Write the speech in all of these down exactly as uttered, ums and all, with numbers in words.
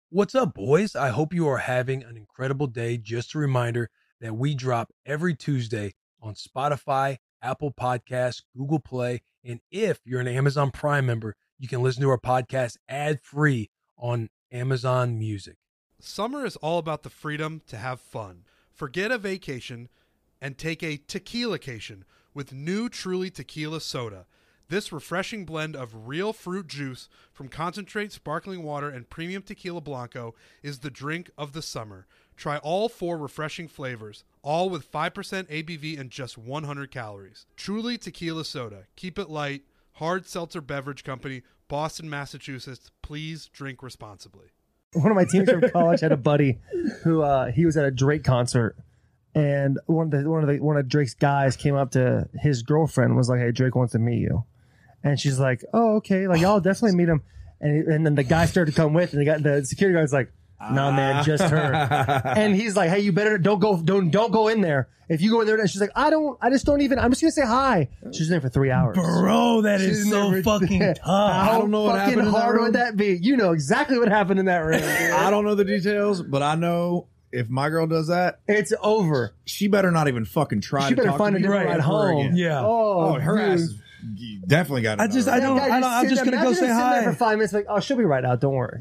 What's up, boys? I hope you are having an incredible day. Just a reminder that we drop every Tuesday on Spotify, Apple Podcasts, Google Play, and if you're an Amazon Prime member, you can listen to our podcast ad-free on Amazon Music. Summer is all about the freedom to have fun. Forget a vacation and take a tequila-cation with new Truly Tequila Soda. This refreshing blend of real fruit juice from concentrate, sparkling water, and premium tequila blanco is the drink of the summer. Try all four refreshing flavors, all with five percent A B V and just one hundred calories. Truly Tequila Soda. Keep it light. Hard Seltzer Beverage Company, Boston, Massachusetts. Please drink responsibly. One of my teammates from college had a buddy who uh, he was at a Drake concert, and one of the one of the one of Drake's guys came up to his girlfriend and was like, "Hey, Drake wants to meet you." And she's like, "Oh, okay. Like, y'all definitely meet him." And and then the guy started to come with, and the guy, the security guard's like, "No, man, just her." And he's like, "Hey, you better don't go, don't don't go in there. If you go in there," and she's like, "I don't, I just don't even. I'm just gonna say hi." She's in there for three hours. Bro, that is She's so never- fucking tough. How I don't know what fucking happened in that hard room. would that be? You know exactly what happened in that room. dude. I don't know the details, but I know if my girl does that, It's over. she better not even fucking try She to better talk find to a me different ever ride home. again. Yeah. Oh, Oh, her dude. ass is definitely got it. I just- I That don't- guy I don't- I'm sitting just there- gonna go imagine say him sitting there hi. for five minutes. Like, oh, she'll be right out. Don't worry.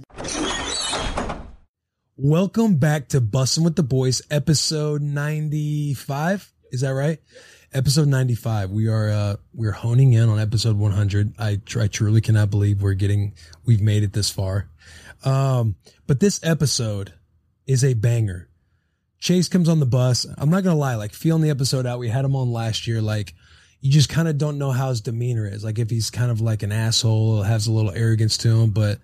Welcome back to Bussin' with the Boys, episode ninety-five. Is that right? Episode ninety-five. We are uh we're honing in on episode one hundred. I, tr- I truly cannot believe we're getting we've made it this far. Um, but this episode is a banger. Chase comes on the bus. I'm not gonna lie, like feeling the episode out, we had him on last year. Like you just kind of don't know how his demeanor is. Like if he's kind of like an asshole, has a little arrogance to him, but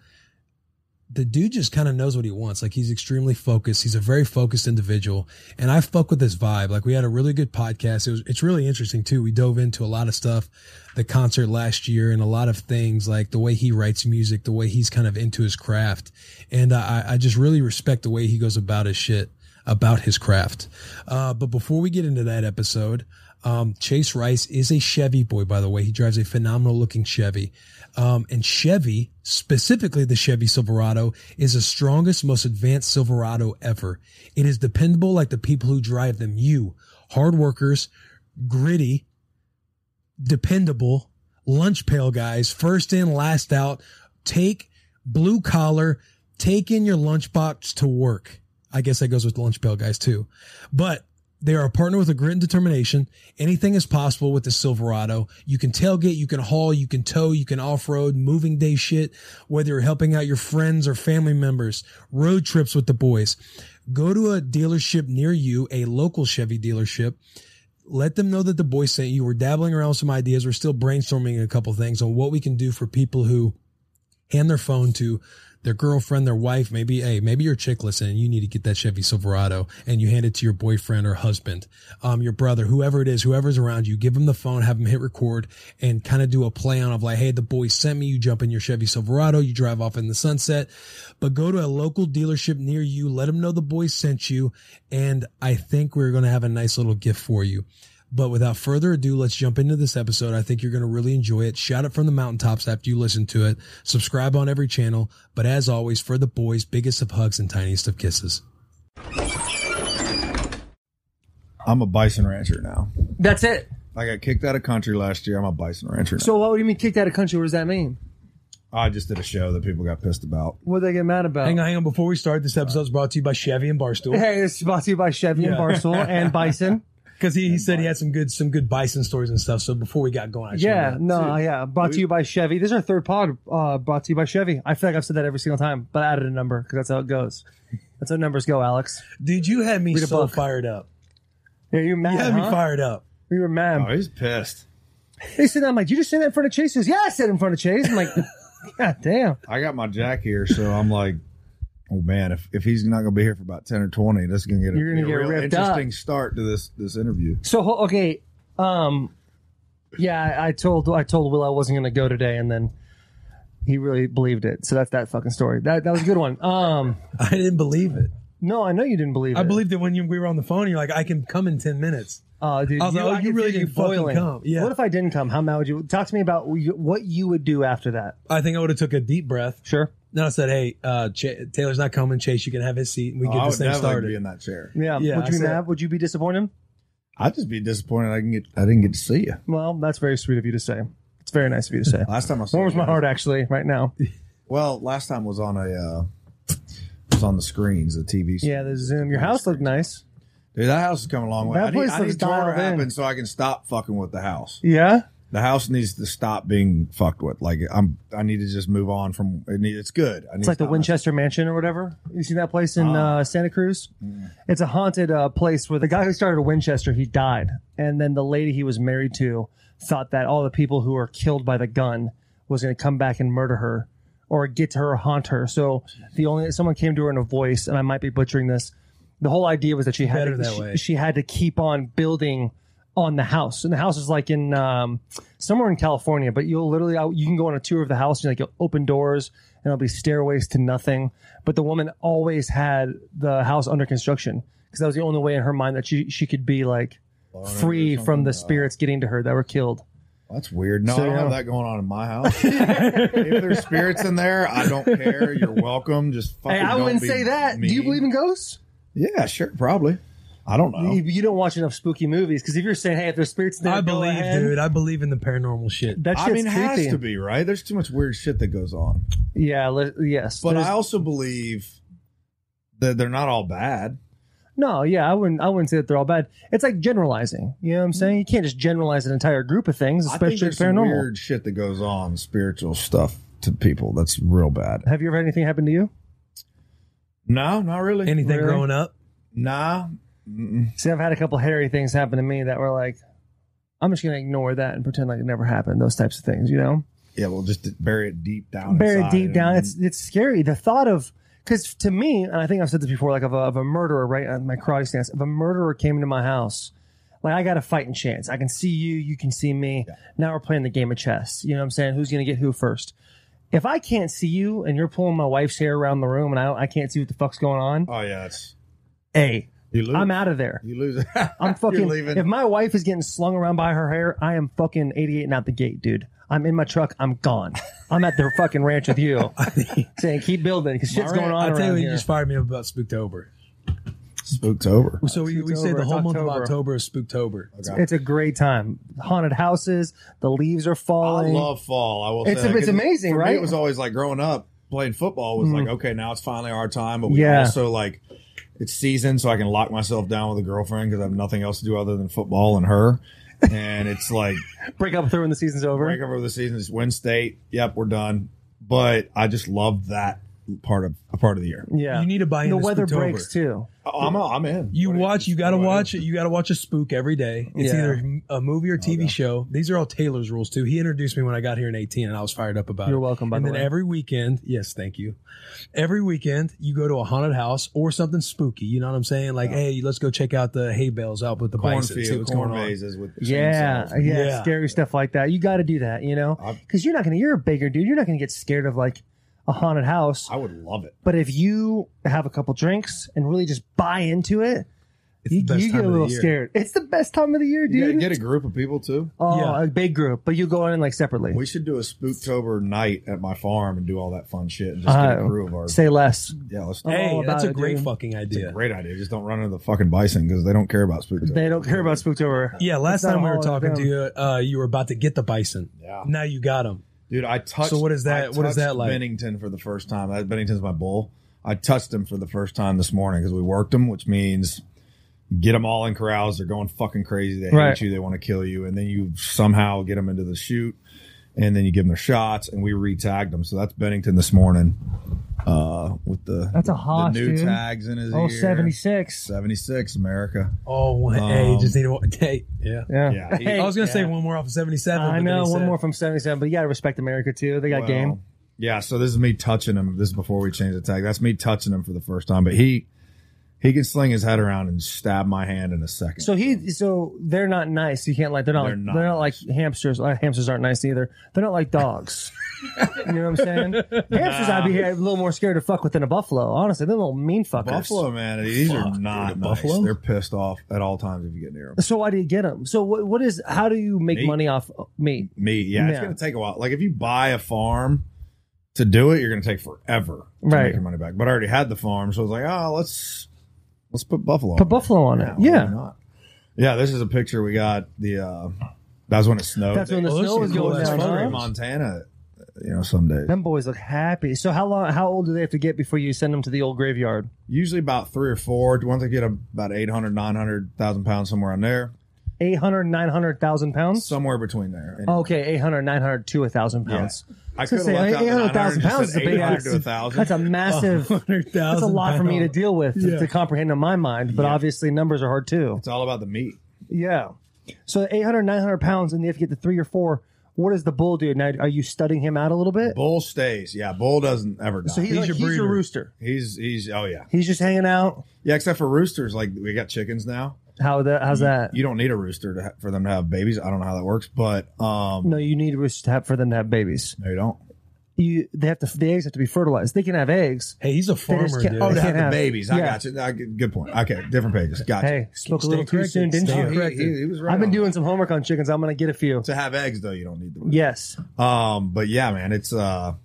the dude just kind of knows what he wants. Like he's extremely focused. He's a very focused individual. And I fuck with this vibe. Like we had a really good podcast. It was, it's really interesting too. We dove into a lot of stuff, the concert last year and a lot of things like the way he writes music, the way he's kind of into his craft. And I, I just really respect the way he goes about his shit, about his craft. Uh, but before we get into that episode, um, Chase Rice is a Chevy boy, by the way. He drives a phenomenal looking Chevy. Um, and Chevy, specifically the Chevy Silverado, is the strongest, most advanced Silverado ever. It is dependable like the people who drive them. You, hard workers, gritty, dependable, lunch pail guys, first in, last out, take blue collar, take in your lunchbox to work. I guess that goes with lunch pail guys too. But they are a partner with a grit and determination. Anything is possible with the Silverado. You can tailgate, you can haul, you can tow, you can off-road, moving day shit, whether you're helping out your friends or family members, road trips with the boys. Go to a dealership near you, a local Chevy dealership. Let them know that the boys sent you. We're dabbling around with some ideas. We're still brainstorming a couple things on what we can do for people who hand their phone to their girlfriend, their wife, maybe, hey, maybe you're a chick listening and you need to get that Chevy Silverado and you hand it to your boyfriend or husband, um, your brother, whoever it is, whoever's around you, give them the phone, have them hit record and kind of do a play on of like, hey, the boys sent me, you jump in your Chevy Silverado, you drive off in the sunset, but go to a local dealership near you, let them know the boys sent you. And I think we're going to have a nice little gift for you. But without further ado, let's jump into this episode. I think you're going to really enjoy it. Shout it from the mountaintops after you listen to it. Subscribe on every channel. But as always, for the boys, biggest of hugs and tiniest of kisses. I'm a bison rancher now. That's it. I got kicked out of country last year. I'm a bison rancher now. So what do you mean kicked out of country? What does that mean? I just did a show that people got pissed about. What did they get mad about? Hang on, hang on. Before we start, this episode is brought to you by Chevy and Barstool. Hey, this is brought to you by Chevy and Yeah. Barstool and Bison. Because he, he said he had some good some good bison stories and stuff. So before we got going, I Yeah, should- no, yeah. Brought to you by Chevy. This is our third pod. Uh, brought to you by Chevy. I feel like I've said that every single time, but I added a number because that's how it goes. That's how numbers go, Alex. Dude, you had me Read a so book. fired up. Yeah, you're mad. You had huh? me fired up. We were mad. Oh, he's pissed. They said, I'm like, you just say that in front of Chase? He says, yeah, I said it in front of Chase. I'm like, God damn. I got my jack here, so I'm like, oh man, if, if he's not going to be here for about ten or twenty, that's going to get a, You're gonna a get real ripped interesting up. start to this this interview. So, ho- okay. Um, yeah, I, I told I told Will I wasn't going to go today, and then he really believed it. So that's that fucking story. That that was a good one. Um, I didn't believe it. no, I know you didn't believe it. I believed it when you, we were on the phone. You're like, I can come in ten minutes. Oh, dude, I was like, oh, I you could really feel didn't fucking boiling. come. Yeah. What if I didn't come? How mad would you? Talk to me about what you- what you would do after that. I think I would have took a deep breath. Sure. No, I said, hey, uh, Ch- Taylor's not coming. Chase, you can have his seat, and we Oh, get I this would thing definitely started. be in that chair. Yeah. Yeah, Would I you be said- mad? Would you be disappointed? I'd just be disappointed I didn't get I didn't get to see you. Well, that's very sweet of you to say. It's very nice of you to say. Last time I saw Warms you my guys- heart, actually, right now. Well, last time was on a uh, was on the screens, the T V. Yeah, the Zoom. Your house looked nice. Dude, that house is coming a long way. That I need, place I looks need tour to dialed in. happen so I can stop fucking with the house. Yeah. The house needs to stop being fucked with. Like I'm, I need to just move on from. It need, it's good. I need It's like to the stop Winchester Mansion or whatever. You see that place in Ah. uh, Santa Cruz? It's a haunted uh, place where the guy who started Winchester, he died. And then the lady he was married to thought that all the people who were killed by the gun was going to come back and murder her or get to her or haunt her. So the only someone came to her in a voice, and I might be butchering this. The whole idea was that she had Better to, that she, way. she had to keep on building on the house, and the house is like in um, somewhere in California. But you'll literally you can go on a tour of the house, and like you'll open doors, and there'll be stairways to nothing. But the woman always had the house under construction because that was the only way in her mind that she she could be like Blown free into from something. the spirits getting to her that were killed. That's weird. No, So, I don't yeah. have that going on in my house. If there's spirits in there, I don't care. You're welcome. Just fucking Hey, I don't wouldn't be say that. mean. Do you believe in ghosts? Yeah, sure, probably. I don't know. You, you don't watch enough spooky movies because if you're saying, hey, if there's spirits in there, I go believe, ahead. dude. I believe in the paranormal shit. That shit's I mean, it has creepy. to be right. There's too much weird shit that goes on. Yeah, li- yes. But There's- I also believe that they're not all bad. No, yeah, I wouldn't. I wouldn't say that they're all bad. It's like generalizing. You know what I'm saying? You can't just generalize an entire group of things, I think especially there's some paranormal. weird shit that goes on, spiritual stuff to people. That's real bad. Have you ever had anything happen to you? No, not really. Anything Really? growing up? Nah. Mm-mm. See, I've had a couple hairy things happen to me that were like, I'm just gonna ignore that and pretend like it never happened. Those types of things, you know, Yeah, well, just bury it deep down. bury it inside deep and- down. It's it's scary. The thought of because to me, and I think I've said this before, like of a, of a murderer, right? On my karate stance, if a murderer came into my house. Like, I got a fighting chance. I can see you. You can see me. Yeah. Now we're playing the game of chess. You know what I'm saying? Who's going to get who first? If I can't see you and you're pulling my wife's hair around the room and I, I can't see what the fuck's going on, Oh yeah, it's A, you lose. I'm out of there. You lose. I'm You're fucking. leaving. If my wife is getting slung around by her hair, I am fucking eighty-eight and out the gate, dude. I'm in my truck. I'm gone. I'm at the fucking ranch with you, saying keep building because shit's My going on I tell you, around what, you here. just fired me up about Spooktober. Spooktober. So we, we say Spooktober, the whole it's month of October. October is Spooktober. It's a great time. Haunted houses. The leaves are I falling. love fall. I will It's- say that, it's 'cause amazing, for right? Me, it was always like growing up playing football was like, okay, now it's finally our time. But we Yeah. also like it's season, so I can lock myself down with a girlfriend because I have nothing else to do other than football and her. And it's like Break up with her when the season's over. break up over the season. It's win state. Yep, we're done. But I just love that part of a part of the year. Yeah, You need to buy the into weather Spooktober. breaks too. Oh, I'm I'm in. You What do watch. You got to what do I watch do? it. You got to watch a spook every day. It's Yeah. either a movie or T V Okay. show. These are all Taylor's rules too. He introduced me when I got here in eighteen, and I was fired up about it. You're welcome, by and the then way. every weekend, yes, thank you. Every weekend, you go to a haunted house or something spooky. You know what I'm saying? Like, Yeah. hey, let's go check out the hay bales out with the bison. See Cornfield, what's corn going on. mazes with Yeah, chainsaws. yeah, Yeah. scary stuff like that. You got to do that, you know, I- because you're not gonna. You're a bigger dude. You're not gonna get scared of like a haunted house. I would love it. But if you have a couple drinks and really just buy into it, It's you, the best you time get a of the little year. scared. It's the best time of the year, You dude. get, get a group of people too. oh, Yeah. a big group, but you go in like separately. We should do a Spooktober night at my farm and do all that fun shit and just get a Uh, crew of ours. Say less. Yeah, let's. I'm all Hey, about that's a it, great dude. fucking It's a idea. great idea. Just don't run into the fucking bison because they don't care about Spooktober. They don't care about Spooktober. Yeah, last It's not time we all were of talking them. to you, uh, you were about to get the bison. Yeah. Now you got him. Dude, I touched. So what is that- I what is touched that like? Bennington for the first time. That Bennington's my bull. I touched him for the first time this morning because we worked him, which means you get them all in corrals. They're going fucking crazy. They hate Right. you. They want to kill you, and then you somehow get them into the chute, and then you give them their shots, and we re-tagged them. So that's Bennington this morning uh, with the That's a the Haas, new dude. tags in his Oh, ear. seventy-six. seventy-six, America. Oh, one, hey, Um, just need to. Hey, yeah. Yeah. Yeah, he- Hey, I was gonna say yeah. one more off of seventy-seven. I but then know he one said- more from seventy-seven, but you got to respect America too. They got Well, game. Yeah, so this is me touching him. This is before we change the tag. That's me touching him for the first time. But he he can sling his head around and stab my hand in a second. So he, so they're not nice. You can't like they're not. They're like, not they're not nice. like hamsters. Uh, hamsters aren't nice either. They're not like dogs. You know what I'm saying? Hamsters, I'd be a little more scared to fuck with than a buffalo. Honestly, they're little mean fuckers. Buffalo, man, these Fuck, are dude, not a nice. buffalo? They're pissed off at all times if you get near them. So why do you get them? So what? What is? How do you make Meat. money off meat? Meat, yeah, it's Yeah. gonna take a while. Like if you buy a farm, to do it, you're going to take forever to Right. make your money back. But I already had the farm, so I was like, oh, let's let's put buffalo. Put on buffalo on it. it. why Yeah. not? Yeah, this is a picture we got. The uh, that was when it snowed. That's when the Oh, those snow are was cool going ass down. photos. Huh? in Montana. You know, some days. Them boys look happy. So how long? How old do they have to get before you send them to the old graveyard? Usually about three or four. Once they get about eight hundred, nine hundred thousand pounds, somewhere in there. eight hundred, nine hundred thousand pounds? Somewhere between there. And Okay, eight hundred, nine hundred to one thousand pounds. I was could gonna have say, left out the eight hundred thousand nine hundred pounds is a and big said eight hundred ass. to one thousand. That's a massive, one hundred thousand that's a lot for me to pounds. deal with, to, Yeah. to comprehend in my mind, but Yeah. obviously numbers are hard too. It's all about the meat. Yeah. So eight hundred, nine hundred pounds, and you have to get to three or four. What does the bull do? Now, are you studying him out a little bit? Bull stays. Yeah, bull doesn't ever die. So he's, He's like, your he's your breeder. rooster. he's he's oh yeah. He's just hanging out. Yeah, except for roosters. Like we got chickens now. How that? How's that? You don't need a rooster to ha- for them to have babies. I don't know how that works, but um, No, you need roosters to have, for them to have babies. no, you don't. You they have to. The eggs have to be fertilized. They can have eggs. Hey, he's a just farmer, can't- dude. Oh, to can't have the have- babies. I yeah. got you. I, good point. Okay, different pages. Gotcha. Hey, spoke a little Stay too corrected. soon, didn't Stay you? Oh, he, corrected. he, he was right. I've been on. doing some homework on chickens. I'm gonna get a few. To have eggs though, you don't need the rooster. Yes. Um, but yeah, man, it's uh,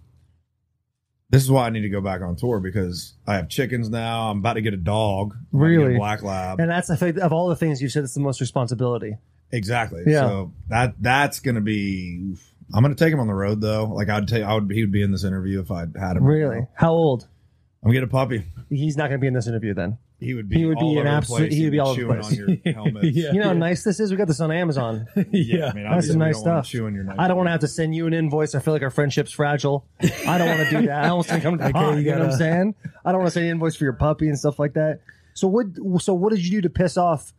this is why I need to go back on tour because I have chickens now. I'm about to get a dog. I'm about to get a Really? black lab. And that's I think of all the things you've said, it's the most responsibility. Exactly. Yeah. So that that's gonna be. I'm gonna take him on the road though. Like I'd take, I would. He would be in this interview if I had him. Really? How old? I'm gonna get a puppy. He's not going to be in this interview then. He would be. He would be all an over the absolute- place. he would be all over the chewing place. on your helmet. Yeah. You know how nice this is? We got this on Amazon. yeah. I mean, That's obviously some we nice don't want him stuff. Chewing your I don't want to have to send you an invoice. I feel like our friendship's fragile. I don't want to do that. I almost think I'm Okay, okay, you you know what I'm gotta- saying? I don't want to send an invoice for your puppy and stuff like that. So what? So what did you do to piss off?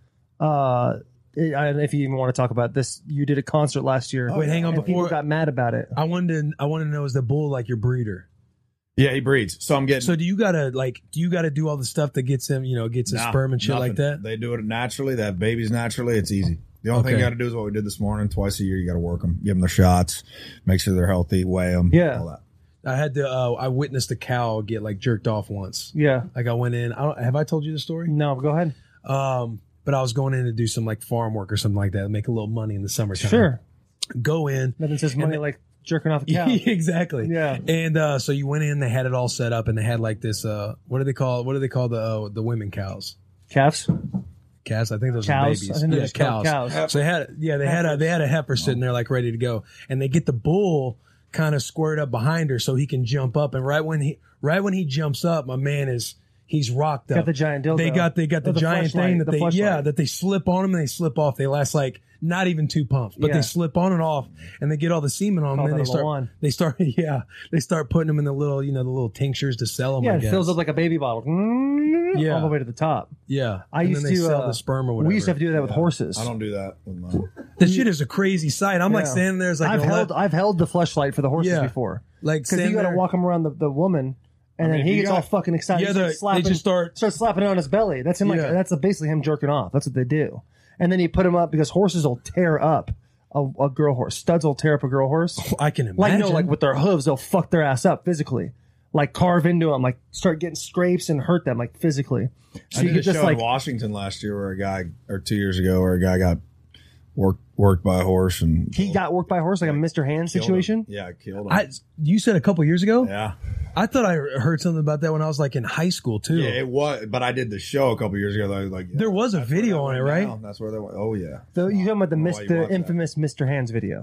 Uh, I don't know if you even want to talk about this. You did a concert last year. Wait, hang on, and people before- got mad about it. I wanted to, I want to know, is the bull like your breeder? Yeah, he breeds. So I'm getting. So do you gotta like, do you gotta do all the stuff that gets him, you know, gets his Nah, sperm and shit nothing. like that? They do it naturally. They have babies naturally. It's easy. The only thing Okay. you got to do is what we did this morning. Twice a year, you got to work them, give them their shots, make sure they're healthy, weigh them. Yeah. all that. I had to, uh, I witnessed a cow get like jerked off once. Yeah. Like I went in, I don't, have I told you the story? No, go ahead. Um, but I was going in to do some like farm work or something like that, make a little money in the summertime. Sure. Go in. Nothing says money And- like jerking off a cow. exactly. Yeah. And uh, so you went in, they had it all set up, and they had like this. Uh, what do they call? What do they call the uh, the women cows? Calves? Calves. I think those Cows? are babies. I think they're yeah, just called cows. cows. So they had, yeah, they had a they had a heifer sitting there like ready to go, and they get the bull kind of squirt up behind her so he can jump up, and right when he right when he jumps up, my man is. He's rocked up. Got the giant dildo. They got they got the, Oh, the giant fleshlight, thing that the they fleshlight. yeah that they slip on them and they slip off. They last like not even two pumps, but Yeah. they slip on and off, and they get all the semen on them. Call And then that they a start Lawan. they start yeah they start putting them in the little you know the little tinctures to sell them. Yeah, I it guess. fills up like a baby bottle. Yeah. All the way to the top. yeah. I and used then they to sell uh, the sperm or whatever. We used to have to do that with horses. I don't do that with mine. That shit is a crazy sight. I'm like Yeah. standing there, it's like I've a held left- I've held the fleshlight for the horses Yeah. before like because you standing got to there. walk him around the, the woman, and I mean, then if he you gets got- all fucking excited. Yeah, He they starts slapping, they just start. starts slapping it on his belly. That's him. Like Yeah. that's a, basically him jerking off. That's what they do. And then you put him up because horses will tear up a, a girl horse. Studs will tear up a girl horse. I can imagine. Like no, like with their hooves, they'll fuck their ass up physically. Like carve into them, like start getting scrapes and hurt them like physically. So I you did could a just show like in Washington last year where a guy, or two years ago, where a guy got worked worked by a horse and he got worked by a horse, like a Mister Hands killed him. situation. Yeah, killed him. I, you said a couple years ago. yeah, I thought I heard something about that when I was like in high school too. yeah, it was. But I did the show a couple years ago. I was like, yeah, There was a that's where video that on it, went right? down. That's where they went. Oh yeah, So you talking about the I don't know mis- why you the watch that. infamous Mister Hands video?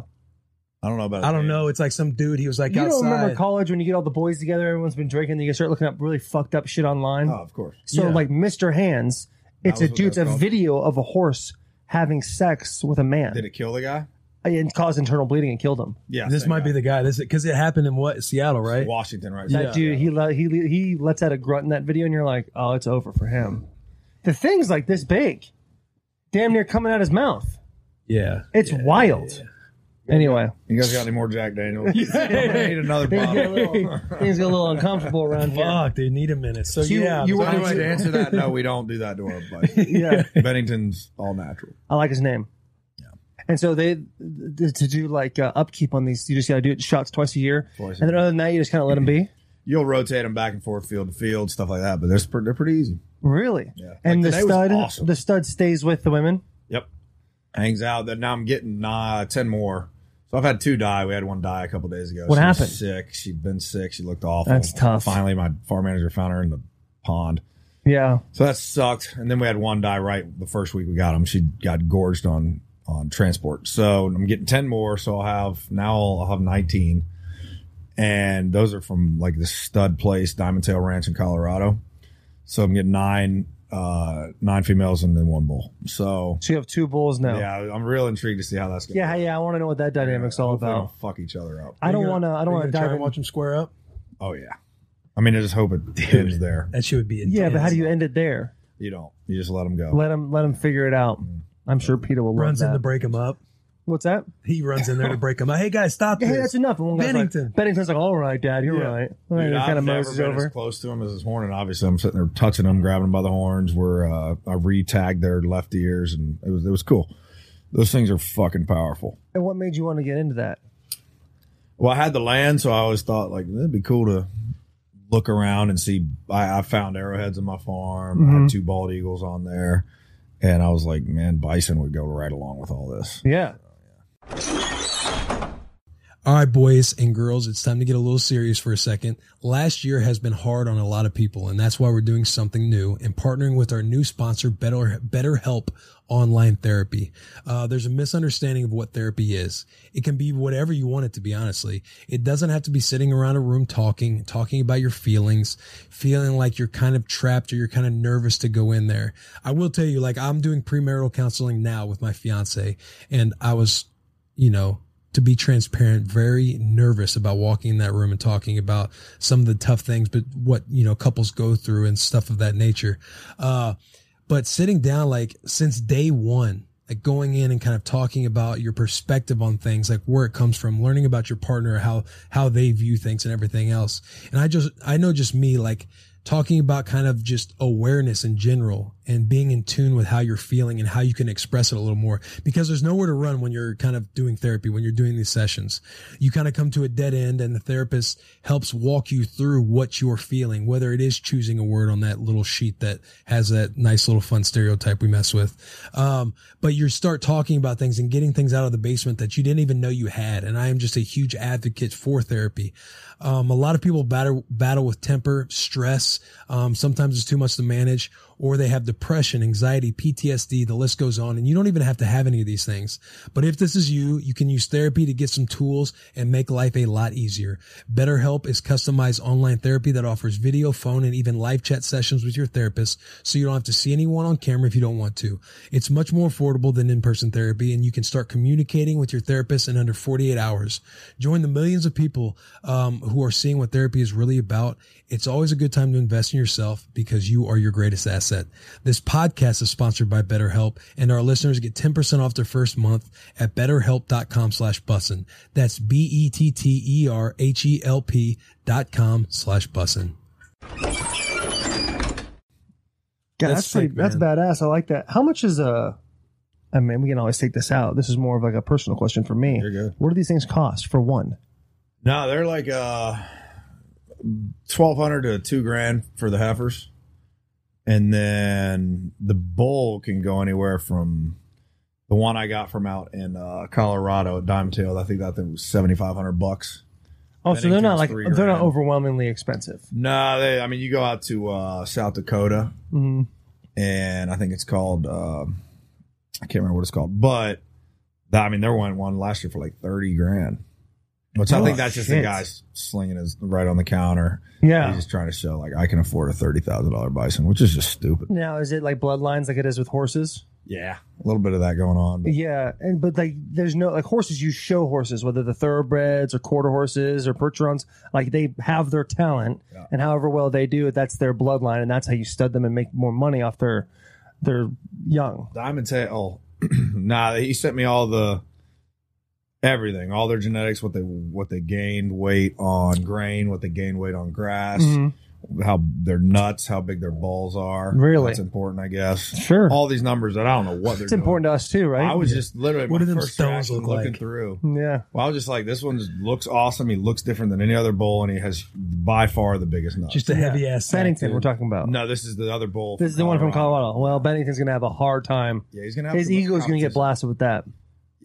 I don't know about. I don't his know. name. It's like some dude. He was like You outside. don't remember college when you get all the boys together, everyone's been drinking, then you start looking up really fucked up shit online. Oh, of course. so yeah. like Mister Hands, it's That a was what dude, it's a that's called? video of a horse having sex with a man Did it kill the guy? and caused internal bleeding and killed him. Yeah, This same might guy. be the guy. This because it happened in what Seattle, right? Washington, right? That Yeah. dude, he let, he he lets out a grunt in that video, and you're like, oh, it's over for him. The thing's like this big, damn near coming out his mouth. Yeah. It's wild. Anyway, You guys got any more Jack Daniels? I need another things get a bottle. little, things get a little uncomfortable around here. Fuck, they need a minute. So, So you- yeah, you So were- anyway, to answer that, no, we don't do that to our place. Yeah. Bennington's all natural. I like his name. Yeah. And so they th- to do like uh, upkeep on these, you just got to do it shots twice a year, Twice a and then year. other than that, you just kind of let them be. You'll rotate them back and forth, field to field, stuff like that. But they're pre- they're pretty easy. Really? Yeah. And Like the today was stud, awesome. the stud stays with the women. Yep. Hangs out. That now I'm getting uh, ten more So I've had two die. We had one die a couple days ago. What she happened? Was sick. She'd been sick. She looked awful. That's tough. Finally, my farm manager found her in the pond. Yeah. So that sucked. And then we had one die right the first week we got him. She got gorged on on transport. So I'm getting ten more. So I'll have now I'll have nineteen. And those are from like the stud place, Diamond Tail Ranch in Colorado. So I'm getting nine uh, nine females and then one bull. So So you have two bulls now. yeah, I'm real intrigued to see how that's going. Yeah, yeah. I want to know what that dynamic's all Hopefully they about. don't fuck each other up. I don't Are you want to. gonna- I don't are you want to gonna try dive and in. watch them square up. Oh yeah. I mean, I just hope it ends there. That shit would be intense. Yeah, but how do you end it there? You don't. You just let them go. Let him. Let him figure it out. I'm sure Peter will love runs in that. to break him up? What's that? He runs in there to break him up. Hey guys, stop Hey, this. that's enough. And one guy's Bennington. Like, Bennington's like, all right, Dad, you're Yeah. right. All right, Dude, he I've kind of never moses been over. as close to him as this morning. Obviously, I'm sitting there touching him, grabbing him by the horns. Where uh, I re-tagged their left ears, and it was it was cool. Those things are fucking powerful. And what made you want to get into that? Well, I had the land, so I always thought like it'd be cool to look around and see. I, I found arrowheads on my farm. I Mhm. had two bald eagles on there, and I was like, man, bison would go right along with all this. Yeah. All right, boys and girls, it's time to get a little serious for a second. Last year has been hard on a lot of people, and that's why we're doing something new and partnering with our new sponsor, Better BetterHelp Online Therapy. Uh, there's a misunderstanding of what therapy is. It can be whatever you want it to be, honestly. It doesn't have to be sitting around a room talking, talking about your feelings, feeling like you're kind of trapped or you're kind of nervous to go in there. I will tell you, like, I'm doing premarital counseling now with my fiance, and I was, you know, to be transparent, very nervous about walking in that room and talking about some of the tough things, but what, you know, couples go through and stuff of that nature. Uh, but sitting down, like since day one, like going in and kind of talking about your perspective on things, like where it comes from, learning about your partner, how, how they view things and everything else. And I just, I know just me, like, talking about kind of just awareness in general and being in tune with how you're feeling and how you can express it a little more, because there's nowhere to run when you're kind of doing therapy, when you're doing these sessions. You kind of come to a dead end and the therapist helps walk you through what you're feeling, whether it is choosing a word on that little sheet that has that nice little fun stereotype we mess with. Um, but you start talking about things and getting things out of the basement that you didn't even know you had. And I am just a huge advocate for therapy. Um, a lot of people battle, battle with temper, stress. Um, sometimes it's too much to manage, or they have depression, anxiety, P T S D, the list goes on, and you don't even have to have any of these things. But if this is you, you can use therapy to get some tools and make life a lot easier. BetterHelp is customized online therapy that offers video, phone, and even live chat sessions with your therapist, so you don't have to see anyone on camera if you don't want to. It's much more affordable than in-person therapy, and you can start communicating with your therapist in under forty-eight hours. Join the millions of people um, who are seeing what therapy is really about. It's always a good time to invest in yourself because you are your greatest asset. This podcast is sponsored by BetterHelp, and our listeners get ten percent off their first month at betterhelp.com slash bussin. That's B-E-T-T-E-R-H-E-L-P dot com slash bussin. God, That's that's pretty, sick, that's man. badass. I like that. How much is a? I mean, we can always take this out. This is more of like a personal question for me. You're good. What do these things cost for one? No, they're like uh, twelve hundred to two grand for the heifers, and then the bull can go anywhere from the one I got from out in uh, Colorado at Diamond Tail. I think that thing was seventy five hundred bucks. Oh, so they're not Bennington's like three they're not grand. overwhelmingly expensive. No, they. I mean, you go out to uh, South Dakota, Mm-hmm. and I think it's called. Uh, I can't remember what it's called, but that, I mean, there went one last year for like thirty grand. Which I Oh, think that's just shit. the guy slinging his right on the counter. Yeah. He's just trying to show like I can afford a thirty thousand dollar bison, which is just stupid. Now, is it like bloodlines like it is with horses? Yeah, a little bit of that going on. But Yeah, and but like there's no like horses. You show horses, whether the thoroughbreds or quarter horses or percherons, like they have their talent, Yeah. and however well they do, that's their bloodline, and that's how you stud them and make more money off their their young. Diamond Tail, nah, he sent me all the everything, all their genetics, what they what they gained weight on grain, what they gained weight on grass, Mhm. how their nuts, how big their balls are. Really? That's important, I guess. Sure, All these numbers that I don't know what they're it's important to us too, right? doing. I was just literally What my do them first stones reaction look looking like? through. yeah. Well, I was just like, this one just looks awesome. He looks different than any other bull, and he has by far the biggest nuts. Just a heavy ass sack, Bennington, dude. we're talking about. no, this is the other bull. This is the one from Colorado. Well, Bennington's gonna have a hard time. Yeah, he's gonna have His some ego's gonna get competition. blasted with that.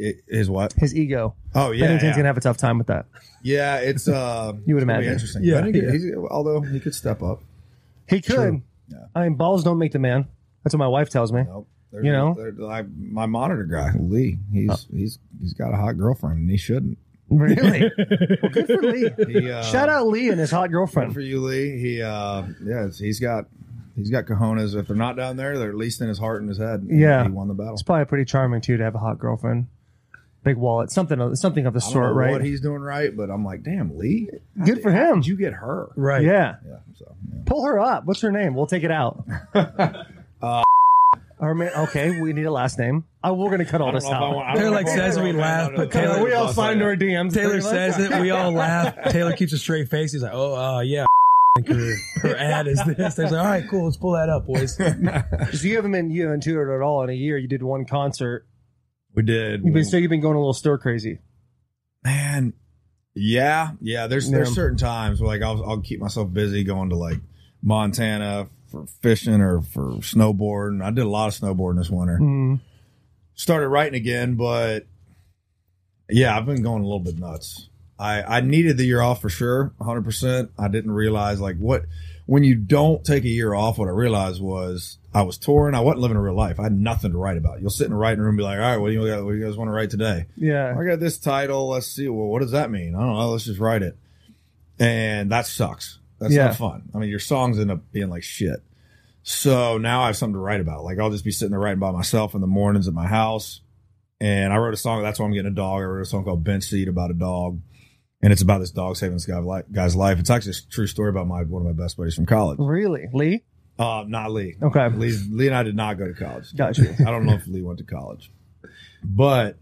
It, his what? His ego. Oh yeah, Bennington's yeah. gonna have a tough time with that. Yeah, it's uh, You would it's gonna be imagine. interesting. Yeah, Bennington, yeah. he's- although he could step up. He could. True. Yeah. I mean, balls don't make the man. That's what my wife tells me. Nope. There's You a- know? there- like my monitor guy Lee. He's Oh. he's he's got a hot girlfriend, and he shouldn't. Really? Well, good for Lee. He, uh, Shout out Lee and his hot Good girlfriend. for you, Lee. He uh, yeah, it's- he's got he's got cojones. If they're not down there, they're at least in his heart and his head. Yeah. he won the battle. It's probably pretty charming too to have a hot girlfriend. Big wallet, something, of- something of the I don't sort, know right? what he's doing right, but I'm like, damn, Lee. How Good did- for how him. Did you get her? Right. Yeah. Yeah. So yeah. Pull her up. What's her name? We'll take it out. uh, her man, okay, we need a last name. Oh, we're gonna cut all I don't this know if I out. want- I don't Taylor know like if I says want we to laugh, go but down Taylor- the we all bus signed like our D Ms. Taylor pretty much. says it. We all laugh. Taylor keeps a straight face. He's like, "Oh, uh, yeah." Her, her ad is this. They're like, "All right, cool. Let's pull that up, boys." So you haven't been you haven't toured at all in a year. You did one concert. We did. You've We- been so you've been going a little stir crazy. Man, yeah, yeah. There's Yeah. there's certain times where like I'll I'll keep myself busy going to like Montana for fishing or for snowboarding. I did a lot of snowboarding this winter. Mm. Started writing again, but yeah, I've been going a little bit nuts. I I needed the year off for sure, one hundred percent. I didn't realize like what when you don't take a year off. What I realized was I was touring. I wasn't living a real life. I had nothing to write about. You'll sit in a writing room and be like, all right, what do you got? What do you guys want to write today? Yeah. I got this title. Let's see. Well, what does that mean? I don't know. Let's just write it. And that sucks. That's Yeah. not fun. I mean, your songs end up being like shit. So now I have something to write about. Like I'll just be sitting there writing by myself in the mornings at my house. And I wrote a song. That's why I'm getting a dog. I wrote a song called Bench Seat about a dog. And it's about this dog saving this guy li- guy's life. It's actually a true story about my one of my best buddies from college. Really, Lee? Uh, not Lee. Okay. Lee, Lee and I did not go to college. Gotcha. I don't know if Lee went to college, but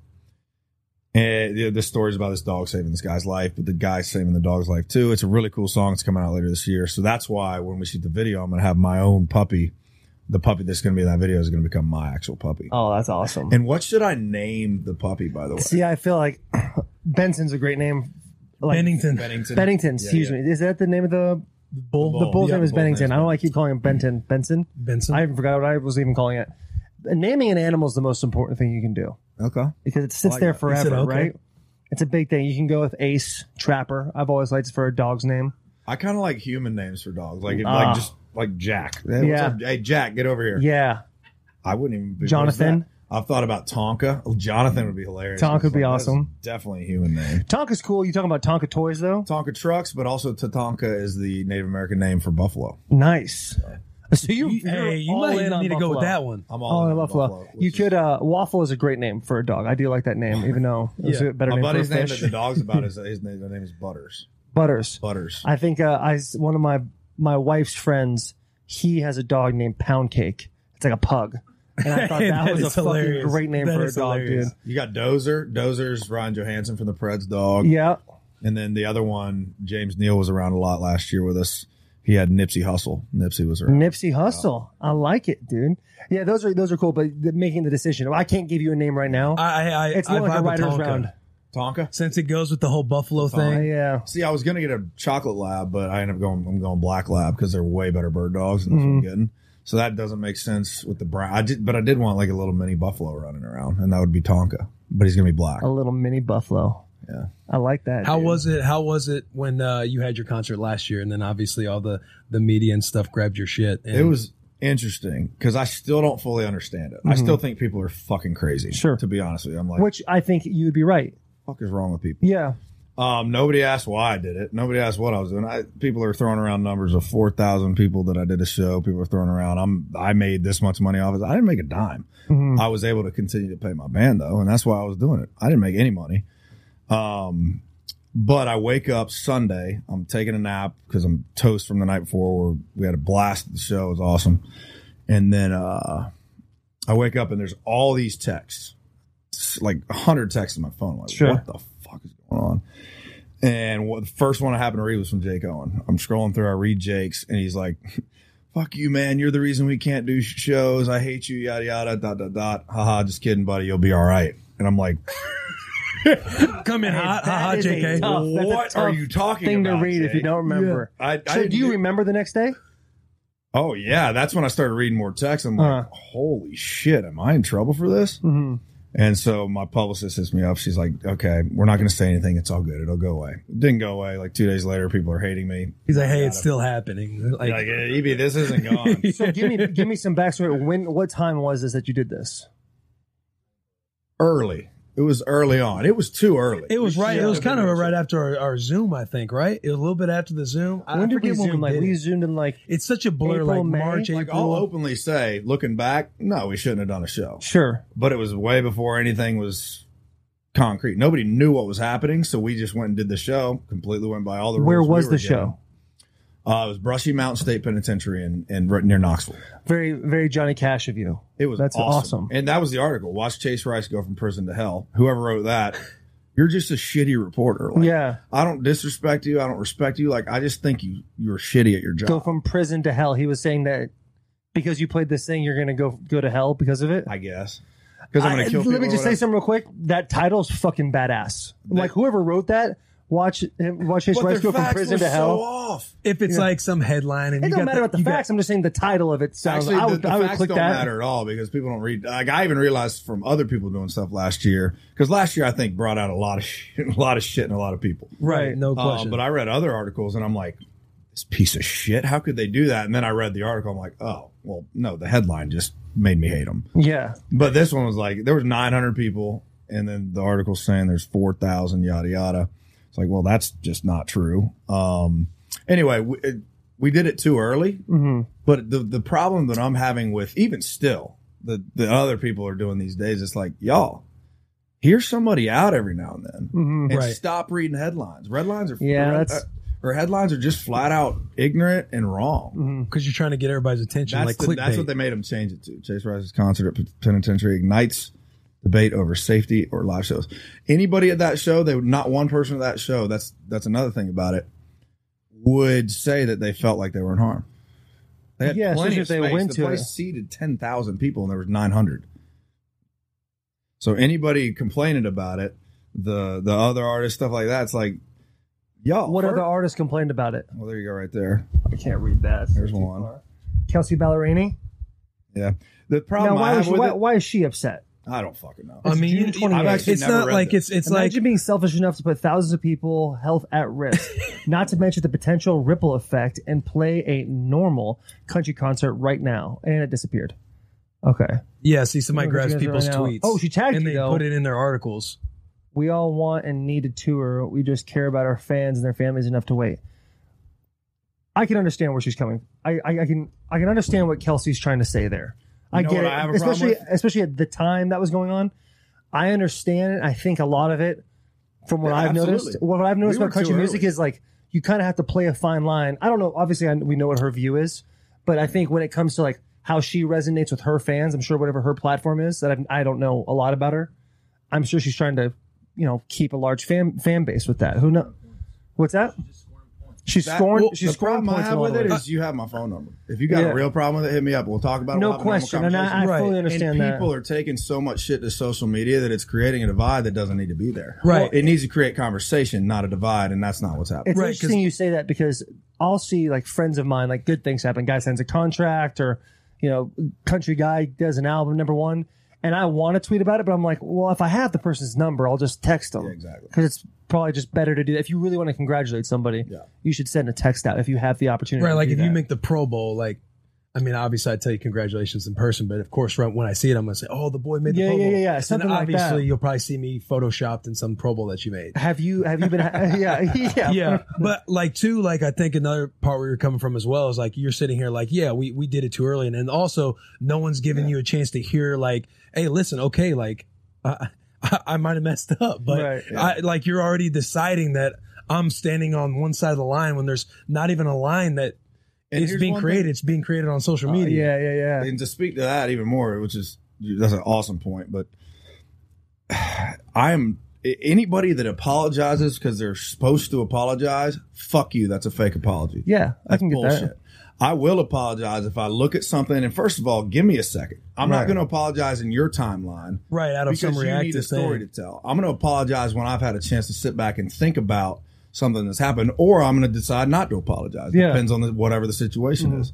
and the, the story is about this dog saving this guy's life, but the guy saving the dog's life too. It's a really cool song. It's coming out later this year, so that's why when we shoot the video, I'm going to have my own puppy. The puppy that's going to be in that video is going to become my actual puppy. Oh, that's awesome. And what should I name the puppy? By the way, See, I feel like Benson's a great name. Like, Bennington. Bennington. Bennington, Yeah, excuse yeah. me. Is that the name of the Bull. the bull's Yeah, name is the bull's Bennington? name is I don't like keep calling him Benton. Benson. Benson. I even forgot what I was even calling it. Naming an animal is the most important thing you can do Okay. because it sits like there that. forever, said okay. right? It's a big thing. You can go with Ace, Trapper. I've always liked for a dog's name. I kind of like human names for dogs, like Ah. like just like Jack. Hey, what's Yeah. up? Hey, Jack, get over here. Yeah, I wouldn't even. Be, Jonathan. what is that? I've thought about Tonka. Oh, Jonathan would be hilarious. Tonka would be That's awesome. Definitely a human name. Tonka's cool. You talking about Tonka toys though? Tonka trucks, but also Tatanka is the Native American name for buffalo. Nice. So you, You- you're hey, you all might in on need to go with Buffalo. that one. I'm Oh, all I in love on Buffalo. which You is- could. Uh, Waffle is a great name for a dog. I do like that name, even though it's Yeah. a better My name buddy's for a name that fish. the dog's about is his name. The name is Butters. Butters. Butters. I think uh, I one of my my wife's friends. He has a dog named Pound Cake. It's like a pug, and I thought that, That was a is fucking hilarious. great name That for a is dog, hilarious. dude. You got Dozer. Dozer's Ryan Johansson from the Preds dog. Yeah, And then the other one, James Neal was around a lot last year with us. He had Nipsey Hussle. Nipsey was around. Nipsey Hussle. I like it, dude. Yeah, those are those are cool. But the, making the decision, I can't give you a name right now. I, I, it's I more like a vibe with writer's Tonka. round. Tonka. Since it goes with the whole buffalo Uh, thing. yeah, See, I was gonna get a chocolate lab, but I ended up going. I'm going black lab because they're way better bird dogs, and that's Mm-hmm. what I'm getting. So that doesn't make sense with the brown. I did, but I did want like a little mini buffalo running around, and that would be Tonka. But he's gonna be black. a little mini buffalo. Yeah. I like that. How dude. was it? How was it when uh, you had your concert last year, and then obviously all the the media and stuff grabbed your shit? And It was interesting because I still don't fully understand it. I still think people are fucking crazy. Mm-hmm. Sure. To be honest with you, I'm like, Which I think you would be right. what the fuck is wrong with people? Yeah. Um, nobody asked why I did it. Nobody asked what I was doing. I, people are throwing around numbers of four thousand people that I did a show. People are throwing around. I'm, I made this much money off it. I didn't make a dime. Mhm. I was able to continue to pay my band though. And that's why I was doing it. I didn't make any money. Um, but I wake up Sunday. I'm taking a nap because I'm toast from the night before. Where we had a blast at the show. It was awesome. And then, uh, I wake up and there's all these texts, It's like a hundred texts on my phone. I'm like, Sure. what the fuck is going on? And what, the first one I happened to read was from Jake Owen. I'm scrolling through, I read Jake's, and he's like, fuck you, man. You're the reason we can't do sh- shows. I hate you, yada, yada, dot, dot, dot. Haha, just kidding, buddy. You'll be all right. And I'm like, come in hot, That haha, is a J K. tough- that's a what are tough you talking thing about? to read if you Jake? don't remember. I, I So didn't do you remember the next day? Oh, yeah. That's when I started reading more texts. I'm like, Uh. holy shit. Am I in trouble for this? Mm-hmm. And so my publicist hits me up. She's like, okay, we're not going to say anything. It's all good. It'll go away. It didn't go away. Like two days later, people are hating me. He's like, hey, it's still happening. Like, Like, hey, E B, this isn't gone. So give me give me some backstory. When what time was this that you did this? Early. It was early on. It was too early. it was right. Yeah, It was kind of it right after our, our Zoom, I think, right? It was a little bit after the Zoom. I When did we forget when zoom? Like did we it. zoomed in like It's such a blur, April, like May? March, Like, April. I'll openly say, looking back, no, we shouldn't have done a show. sure. But it was way before anything was concrete. Nobody knew what was happening, so we just went and did the show. Completely went by all the rules. Where we was were the given. show? Uh, it was Brushy Mountain State Penitentiary in, in right near Knoxville. Very very Johnny Cash of you. It was That's awesome. awesome. And that was the article. Watch Chase Rice go from prison to hell. Whoever wrote that, you're just a shitty reporter. Like, Yeah. I don't disrespect you. I don't respect you. Like, I just think you you're shitty at your job. Go from prison to hell. He was saying that because you played this thing, you're going to go go to hell because of it. I guess. Because I'm I- going to kill people. Let me or just say whatever. something real quick. That title's fucking badass. Like whoever wrote that, watch watch his But rights their go from facts prison were to hell. So off. If it's Yeah. like some headline and It you don't got matter the, about the you got- facts. I'm just saying the title of it sounds. Actually, I the, would the I would facts click don't that. matter at all because people don't read. Like, I even realized from other people doing stuff last year, because last year I think brought out a lot of shit, a lot of shit in a lot of people. right, no Um, question. but I read other articles and I'm like, this piece of shit. How could they do that? And then I read the article. I'm like, oh, well, no. The headline just made me hate them. Yeah. But this one was like, there was nine hundred people, and then the article saying there's four thousand, yada yada. It's like, well, that's just not true. Um, anyway, we, it, we did it too early. hmm But the the problem that I'm having with even still the the other people are doing these days, it's like, y'all, hear somebody out every now and then, hmm and Right. stop reading headlines. Red lines are Yeah, red, that's- uh, or headlines are just flat out ignorant and wrong. Because you're trying to get everybody's attention, That's like the, clickbait. that's what they made him change it to. Chase Rice's concert at Penitentiary ignites debate over safety or live shows. Anybody at that show, they would not one person at that show. That's that's another thing about it. Would say that they felt like they were in harm. They had Yeah, plenty especially of if they space. went the to place it. seated ten thousand people and there was nine hundred. So anybody complaining about it, the the other artists, stuff like that, it's like, y'all. What first- other artists complained about it? Well, there you go, right there. I can't read that. There's one. Kelsey Ballerini. Yeah. The Now, problem I why, have was she, with why, it, why is she upset? I don't fucking know. I It's mean, June you- twenty-eighth. I've actually it's never not read like this. it's it's Imagine like being selfish enough to put thousands of people health at risk, not to mention the potential ripple effect, and play a normal country concert right now, and it disappeared. Okay, yeah. See, somebody Look at grabs you guys people's right now. tweets. Oh, she tagged and you, they though. put it in their articles. we all want and need a tour. We just care about our fans and their families enough to wait. I can understand where she's coming. I, I, I can I can understand what Kelsey's trying to say there. I know get what it, I have a problem especially with? especially at the time that was going on. I understand it. I think a lot of it, from what Yeah, I've absolutely. noticed, what I've noticed We about were too country music early. is like you kind of have to play a fine line. I don't know. Obviously, I, we know what her view is, but I think when it comes to like how she resonates with her fans, I'm sure whatever her platform is, that I've, I don't know a lot about her. I'm sure she's trying to, you know, keep a large fan fan base with that. Who knows? What's that? She's That- scoring. well, she's the scoring problem I points have along with the it way. is you have my phone number. If you got Yeah. a real problem with it, hit me up. We'll talk about it. No We'll have a normal question, and I, I conversation. fully Right. understand and that. people are taking so much shit to social media that it's creating a divide that doesn't need to be there. Right. It needs to create conversation, not a divide, and that's not what's happening. It's Right, 'cause- interesting you say that because I'll see like friends of mine, like good things happen. Guy signs a contract, or you know, country guy does an album, number one, and I want to tweet about it, but I'm like, well, if I have the person's number, I'll just text them. Yeah, exactly. Because it's probably just better to do that. If you really want to congratulate somebody, Yeah. you should send a text out if you have the opportunity. Right, to like do if you that. make the Pro Bowl, like, I mean, obviously I'd tell you congratulations in person, but of course, right when I see it, I'm gonna say, "Oh, the boy made the Yeah, Pro yeah, Bowl." yeah, yeah, And something like obviously, that. you'll probably see me photoshopped in some Pro Bowl that you made. Have you have you been? yeah, yeah, Yeah, but like too, like I think another part where you're coming from as well is like you're sitting here like, yeah, we we did it too early, and then also no one's giving you a chance to hear like, hey, listen, okay, like I I, I might have messed up, but Right. I, like you're already deciding that I'm standing on one side of the line when there's not even a line that And is here's being one created. thing- It's being created on social Uh, media. yeah, yeah, yeah. And to speak to that even more, which is that's an awesome point, but I am anybody that apologizes because they're supposed to apologize. Fuck you. That's a fake apology. Yeah, I That's can get bullshit. that. I will apologize if I look at something. And first of all, give me a second. I'm Right. not going to apologize in your timeline Right, out of because some you need reactive a story thing. to tell. I'm going to apologize when I've had a chance to sit back and think about something that's happened, or I'm going to decide not to apologize. Yeah. Depends on the, whatever the situation Mhm. is.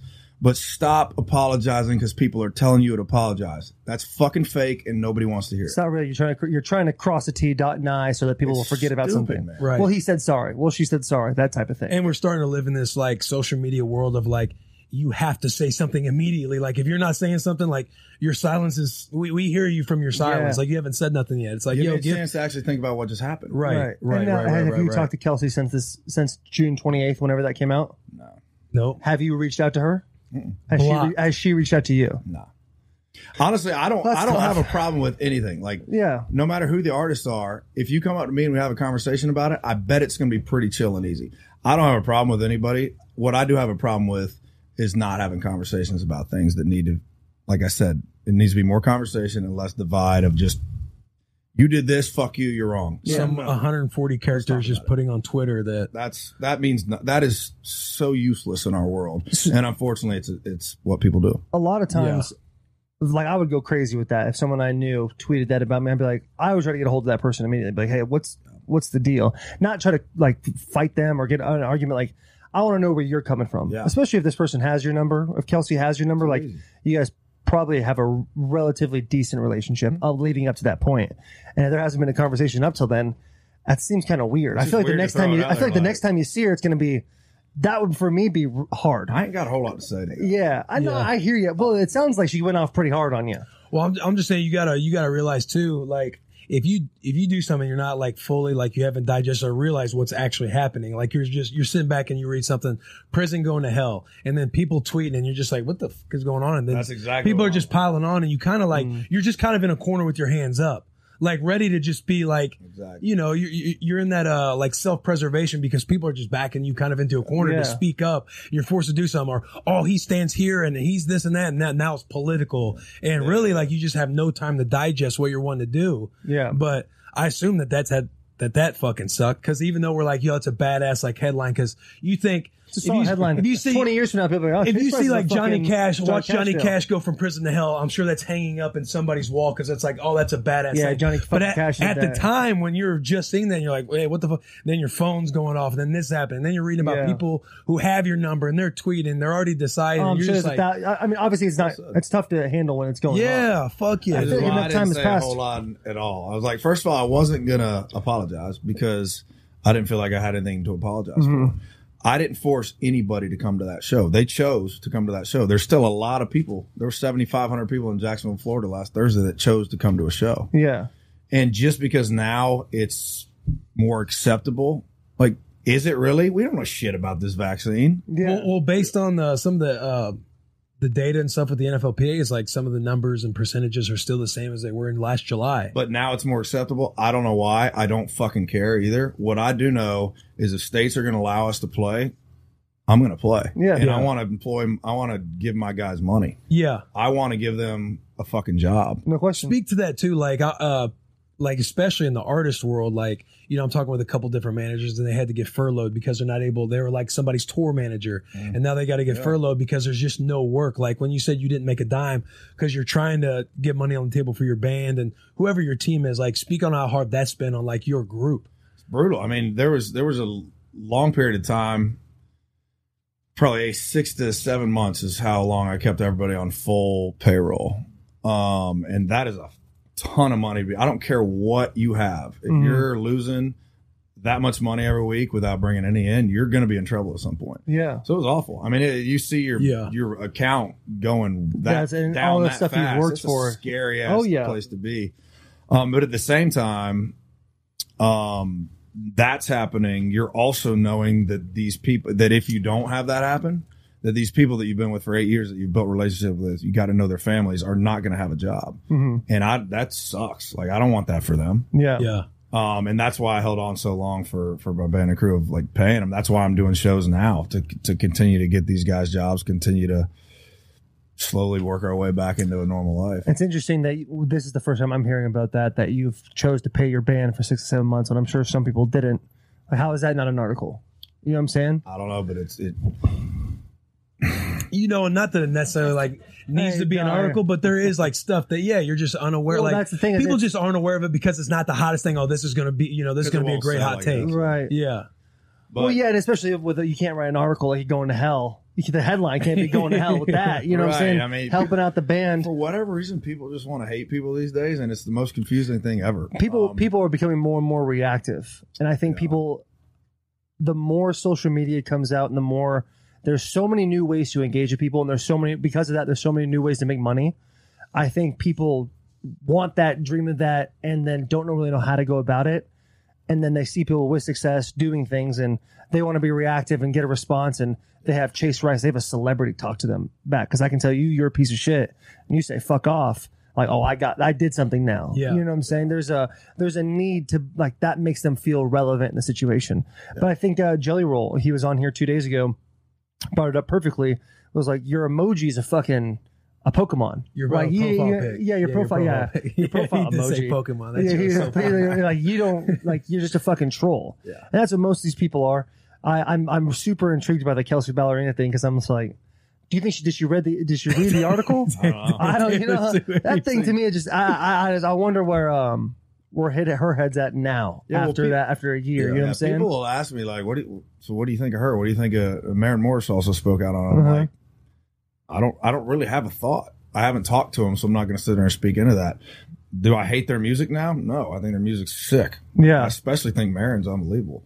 but stop apologizing because people are telling you to apologize. That's fucking fake, and nobody wants to hear It's it. not really. You're trying to you're trying to cross a T, dot an I, so that people It's will forget about stupid, something. man. Right. Well, he said sorry. Well, she said sorry. That type of thing. And we're starting to live in this like social media world of like, you have to say something immediately. Like if you're not saying something, like your silence is, we, we hear you from your silence. Yeah. Like you haven't said nothing yet. It's like, Give yo, me a give, chance to actually think about what just happened. right, right, right, And now, right, have right, you right. talked to Kelsey since this since June twenty-eighth, whenever that came out? No, No. Have you reached out to her? Has she, Block. re- has she reached out to you? no. Honestly, I don't. That's I don't tough. have a problem with anything. Like, Yeah. no matter who the artists are, if you come up to me and we have a conversation about it, I bet it's going to be pretty chill and easy. I don't have a problem with anybody. What I do have a problem with is not having conversations about things that need to, like I said, it needs to be more conversation and less divide of just, you did this, fuck you, you're wrong. Some No. one hundred forty characters just about it. putting on Twitter that, That's that means no, that is so useless in our world, and unfortunately, it's it's what people do. A lot of times, like I would go crazy with that if someone I knew tweeted that about me. I'd be like, I would try to get a hold of that person immediately. Be like, hey, what's what's the deal? Not try to like fight them or get an argument. Like, I want to know where you're coming from, Yeah. especially if this person has your number. If Kelsey has your number, like easy. you guys probably have a relatively decent relationship uh, leading up to that point. And if there hasn't been a conversation up till then, that seems kind of weird. It's I feel like just the weird to next throw time it you, out I feel there, like the like- next time you see her, it's going to be, that would for me be r- hard. I ain't got a whole lot to say. To you. Yeah, I know. Yeah. I hear you. Well, it sounds like she went off pretty hard on you. well, I'm, I'm just saying you gotta, you gotta realize too, like, if you if you do something you're not like fully like you haven't digested or realized what's actually happening, like you're just you're sitting back and you read something, prison going to hell, and then people tweeting and you're just like, what the fuck is going on? And then That's exactly people what are just piling on, and you kind of like you're just kind of in a corner with your hands up, like ready to just be like, Exactly. you know, you're you're in that uh like self preservation because people are just backing you kind of into a corner Yeah. to speak up. You're forced to do something, or oh, he stands here and he's this and that, and that now it's political, and really like you just have no time to digest what you're wanting to do. Yeah. But I assume that that's had that that fucking sucked, because even though we're like, yo, it's a badass like headline, because you think It's a if solid you, headline. if you see twenty years from now, people are like, oh, if this you see person's a like Johnny fucking Cash, John watch Johnny Cashville. Cash go from prison to hell, I'm sure that's hanging up in somebody's wall because it's like, oh, that's a badass. Yeah, thing. Johnny But fucking at, Cash did at the that. time when you're just seeing that, you're like, wait, what the fuck? Then your phone's going off, and then this happened, and then you're reading about Yeah. people who have your number and they're tweeting, they're already deciding. Oh, I'm and you're sure just there's like, a thou- I I mean, obviously, it's not. It's tough to handle when it's going on. yeah, fuck yeah. I This feel is like why enough I time didn't has say passed. a whole lot at all. I was like, first of all, I wasn't gonna apologize because I didn't feel like I had anything to apologize Mm-hmm. for. I didn't force anybody to come to that show. They chose to come to that show. There's still a lot of people. There were seventy-five hundred people in Jacksonville, Florida last Thursday that chose to come to a show. Yeah. And just because now it's more acceptable, like, is it really? We don't know shit about this vaccine. Yeah. Well, well, based on the, some of the uh, the data and stuff with the N F L P A, is like some of the numbers and percentages are still the same as they were in last July. But now it's more acceptable. I don't know why. I don't fucking care either. What I do know is if states are going to allow us to play, I'm going to play. Yeah. And Yeah. I want to employ, I want to give my guys money. Yeah. I want to give them a fucking job. No question. Speak to that too, like uh like especially in the artist world, like, you know, I'm talking with a couple different managers and they had to get furloughed because they're not able, they were like somebody's tour manager and now they got to get furloughed because there's just no work. Like when you said you didn't make a dime because you're trying to get money on the table for your band and whoever your team is, like speak on how hard that's been on like your group. It's brutal. I mean, there was, there was a long period of time, probably six to seven months is how long I kept everybody on full payroll. Um, and that is a ton of money. I don't care what you have. If Mhm. you're losing that much money every week without bringing any in, you're going to be in trouble at some point. Yeah. So it was awful. I mean, it, you see your Yeah. your account going that Yes, and down all the that stuff you've fast. worked It's a for. scary ass Oh, yeah. place to be. Um, but at the same time, um, that's happening. You're also knowing that these people, that if you don't have that happen, that these people that you've been with for eight years that you've built relationship with, you got to know their families are not going to have a job. hmm And I, that sucks. Like, I don't want that for them. Yeah. Yeah. Um, and that's why I held on so long for, for my band and crew of like paying them. That's why I'm doing shows now to, to continue to get these guys jobs, continue to slowly work our way back into a normal life. It's interesting that you, this is the first time I'm hearing about that, that you've chose to pay your band for six to seven months, and I'm sure some people didn't. Like, how is that not an article? You know what I'm saying? I don't know, but it's, it, You know, and not that it necessarily like needs Hey, to be an Dyer. article, but there is like stuff that, yeah, you're just unaware. Well, like that's the thing, is people it's- just aren't aware of it because it's not the hottest thing. Oh, this is going to be, you know, this is 'Cause it going to be a won't great sell hot like take. that. Right. Yeah. but well, yeah, and especially with you can't write an article like you're going to hell the headline can't be going to hell with that. You know Right, what I'm saying? I mean, helping people- out the band. For whatever reason, people just want to hate people these days, and it's the most confusing thing ever. People Um, people are becoming more and more reactive, and I think Yeah. people, the more social media comes out, and the more there's so many new ways to engage with people, and there's so many because of that. There's so many new ways to make money. I think people want that, dream of that, and then don't really know how to go about it. And then they see people with success doing things, and they want to be reactive and get a response. And they have Chase Rice, they have a celebrity talk to them back, because I can tell you you're a piece of shit, and you say fuck off. Like, oh, I got, I did something now. Yeah. You know what I'm saying? There's a, there's a need to, like, that makes them feel relevant in the situation. Yeah. But I think uh, Jelly Roll, he was on here two days ago, brought it up perfectly. Was like, your emoji is a fucking a Pokemon. Your like, profile you, pic. yeah, your Yeah, profile, your yeah, profile pic. your profile He did emoji. say Pokemon. That Yeah, shit was he- so funny. like you don't, like you're just a fucking troll. Yeah. And that's what most of these people are. I, I'm I'm super intrigued by the Kelsey Ballerina thing, because I'm just like, do you think she did she read the did she read the article? I don't know. I don't, you know, that thing to me is just I I I, just, I wonder where um where hit her head's at now Yeah, well, after pe- that after a year. Yeah, you know what I'm saying? People will ask me like, "What? Do you, so what do you think of her? What do you think of uh, Maren Morris?" Also spoke out on it. I'm Uh-huh. like, I don't, I don't really have a thought. I haven't talked to them, so I'm not going to sit there and speak into that. Do I hate their music now? No, I think their music's sick. I Yeah. especially think Maren's unbelievable.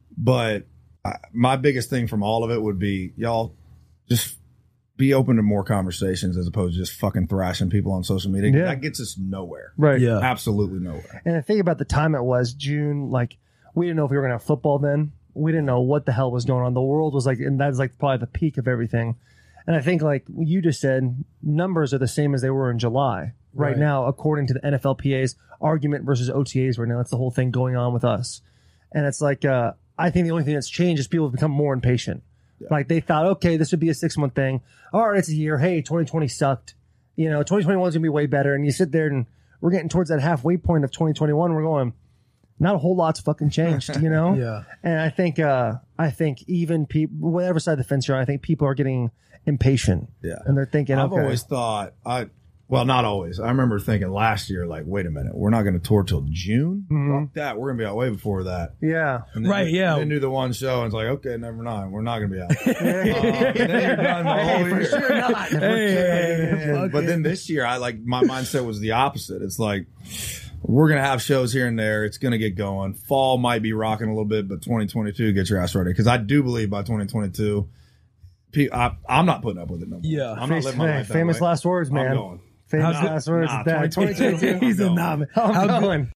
But I, my biggest thing from all of it would be, y'all just be open to more conversations as opposed to just fucking thrashing people on social media. Yeah. That gets us nowhere. Right. Yeah. Absolutely nowhere. And the thing about the time it was June, like we didn't know if we were gonna have football then. We didn't know what the hell was going on. The world was like, and that's like probably the peak of everything. And I think, like you just said, numbers are the same as they were in July. Right, Right. now, according to the N F L P A's argument versus O T As right now, that's the whole thing going on with us. And it's like, uh, I think the only thing that's changed is people have become more impatient. Yeah. Like they thought, okay, this would be a six month thing. All right, it's a year. Hey, twenty twenty sucked. You know, twenty twenty-one is going to be way better. And you sit there and we're getting towards that halfway point of twenty twenty-one. We're going, not a whole lot's fucking changed, you know? Yeah. And I think, uh, I think even people, whatever side of the fence you're on, I think people are getting impatient. Yeah. And they're thinking, I've okay. always thought I well, not always. I remember thinking last year, like, wait a minute, we're not going to tour till June. Mhm. Fuck that, we're going to be out way before that. Yeah. And then Right, we- yeah. Then do the one show, and it's like, okay, never mind, we're not going to be out. uh, and then you're done the Hey, whole for year. sure not. For Hey, sure. hey, And- fuck but it. then this year, I like my mindset was the opposite. It's like we're gonna have shows here and there. It's gonna get going. Fall might be rocking a little bit, but twenty twenty-two, get your ass ready because I do believe by twenty twenty-two, pe- I, I'm not putting up with it no more. Yeah. I'm not living my Hey, life that famous way. last words, I'm man. going. Famous How's it- last words. Nah, at that. twenty twenty-two. He's a I'm knob. I'm How good- going.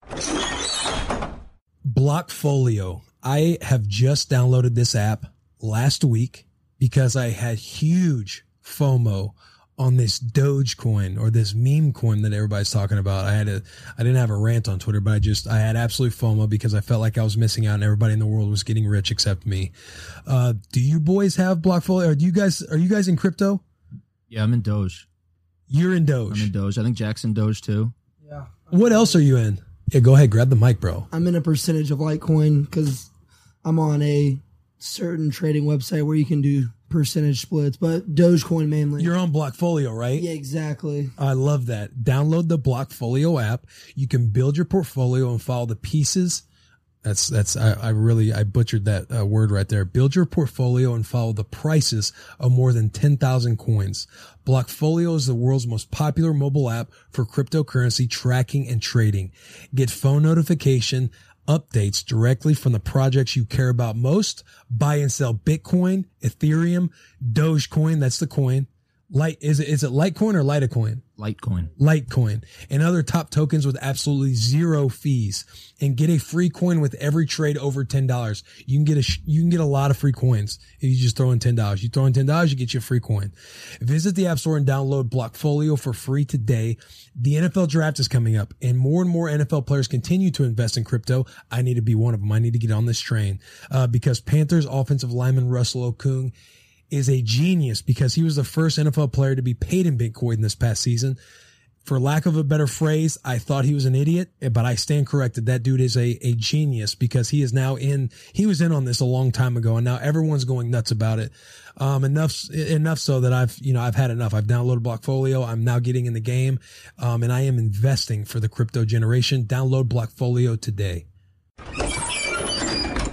Blockfolio. I have just downloaded this app last week because I had huge FOMO on this Dogecoin or this meme coin that everybody's talking about. I had a, I didn't have a rant on Twitter, but I just, I had absolute FOMO because I felt like I was missing out and everybody in the world was getting rich except me. Uh, do you boys have Blockfolio? Or do you guys, are you guys in crypto? Yeah, I'm in Doge. You're in I'm Doge. in Doge. I think Jack's in Doge too. Yeah. What else are you in? Yeah, go ahead. Grab the mic, bro. I'm in a percentage of Litecoin because I'm on a certain trading website where you can do percentage splits, but Dogecoin mainly. You're on Blockfolio, right? Yeah, exactly. I love that. Download the Blockfolio app. You can build your portfolio and follow the pieces. That's, that's, I, I really, I butchered that uh, word right there. Build your portfolio and follow the prices of more than ten thousand coins. Blockfolio is the world's most popular mobile app for cryptocurrency tracking and trading. Get phone notification updates directly from the projects you care about most. Buy and sell Bitcoin, Ethereum, Dogecoin. That's the coin. Light, is it, is it Litecoin or Litecoin? Litecoin. Litecoin and other top tokens with absolutely zero fees, and get a free coin with every trade over ten dollars. You can get a, sh- you can get a lot of free coins if you just throw in ten dollars. You throw in ten dollars, you get your free coin. Visit the App Store and download Blockfolio for free today. The N F L draft is coming up and more and more N F L players continue to invest in crypto. I need to be one of them. I need to get on this train, uh, because Panthers offensive lineman Russell Okung is a genius because he was the first N F L player to be paid in Bitcoin this past season. For lack of a better phrase, I thought he was an idiot, but I stand corrected. That dude is a, a genius because he is now in, he was in on this a long time ago and now everyone's going nuts about it. Um, enough, enough so that I've, you know, I've had enough. I've downloaded Blockfolio. I'm now getting in the game. Um, and I am investing for the crypto generation. Download Blockfolio today.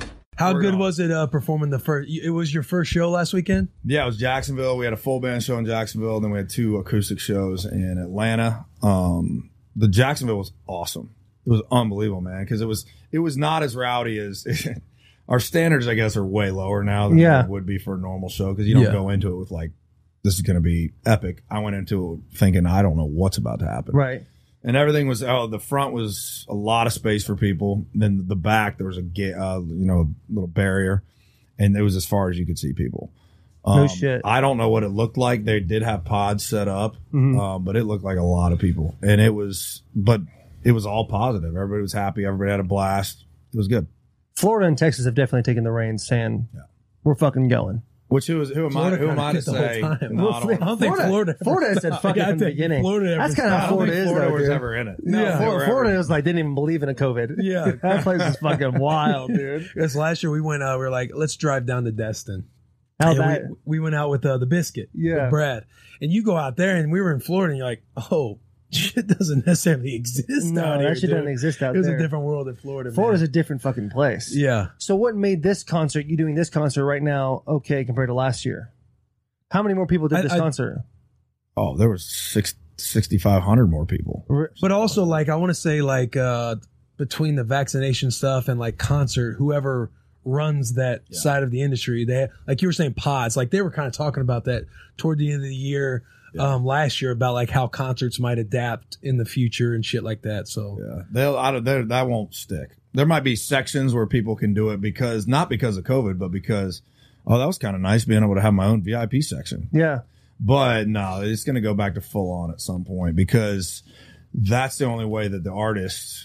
How We're good on. was it uh, performing the first? It was your first show last weekend. Yeah, it was Jacksonville. We had a full band show in Jacksonville, then we had two acoustic shows in Atlanta. Um, the Jacksonville was awesome. It was unbelievable, man, because it was it was not as rowdy as our standards. I guess are way lower now than Yeah. they would be for a normal show because you don't Yeah. go into it with like this is going to be epic. I went into it thinking I don't know what's about to happen. Right. And everything was, oh, the front was a lot of space for people. Then the back, there was a, ga- uh, you know, a little barrier. And it was as far as you could see people. Um, No shit. I don't know what it looked like. They did have pods set up, Mhm. um, but it looked like a lot of people. And it was, but it was all positive. Everybody was happy. Everybody had a blast. It was good. Florida and Texas have definitely taken the reins, saying Yeah. we're fucking going. Which who, is, who am I, Florida who am kinda I to did the whole say? time. No, Well, I don't, I don't think Florida- Florida. Florida ever said stopped. fuck it Yeah, I from the think beginning. Florida ever That's kinda how stopped. Florida I don't is, think Florida though, was dude. ever in it. Yeah. They Florida, were Florida ever- is like didn't even believe in a COVID. Yeah. That place is fucking wild, dude. Because last year we went out, we were like, let's drive down to Destin. How And that? we, we went out with uh, the biscuit, Yeah. with Brad. And you go out there, and we were in Florida, and you're like, oh, shit doesn't necessarily exist No, out that here, shit dude. doesn't exist out It was there. a different world in Florida, man. Florida's a different fucking place. yeah. So what made this concert, you doing this concert right now, okay compared to last year? How many more people did I- this I- concert? Oh, there was six, sixty-five hundred more people. But also, like, I want to say, like, uh, between the vaccination stuff and, like, concert, whoever runs that Yeah. side of the industry, they, like you were saying, pods, like, they were kind of talking about that toward the end of the year, Yeah. um, last year, about, like, how concerts might adapt in the future and shit like that. So, Yeah, they'll. I don't. they're- That won't stick. There might be sections where people can do it because not because of COVID, but because oh, that was kind of nice being able to have my own V I P section. Yeah. But no, it's going to go back to full on at some point because that's the only way that the artists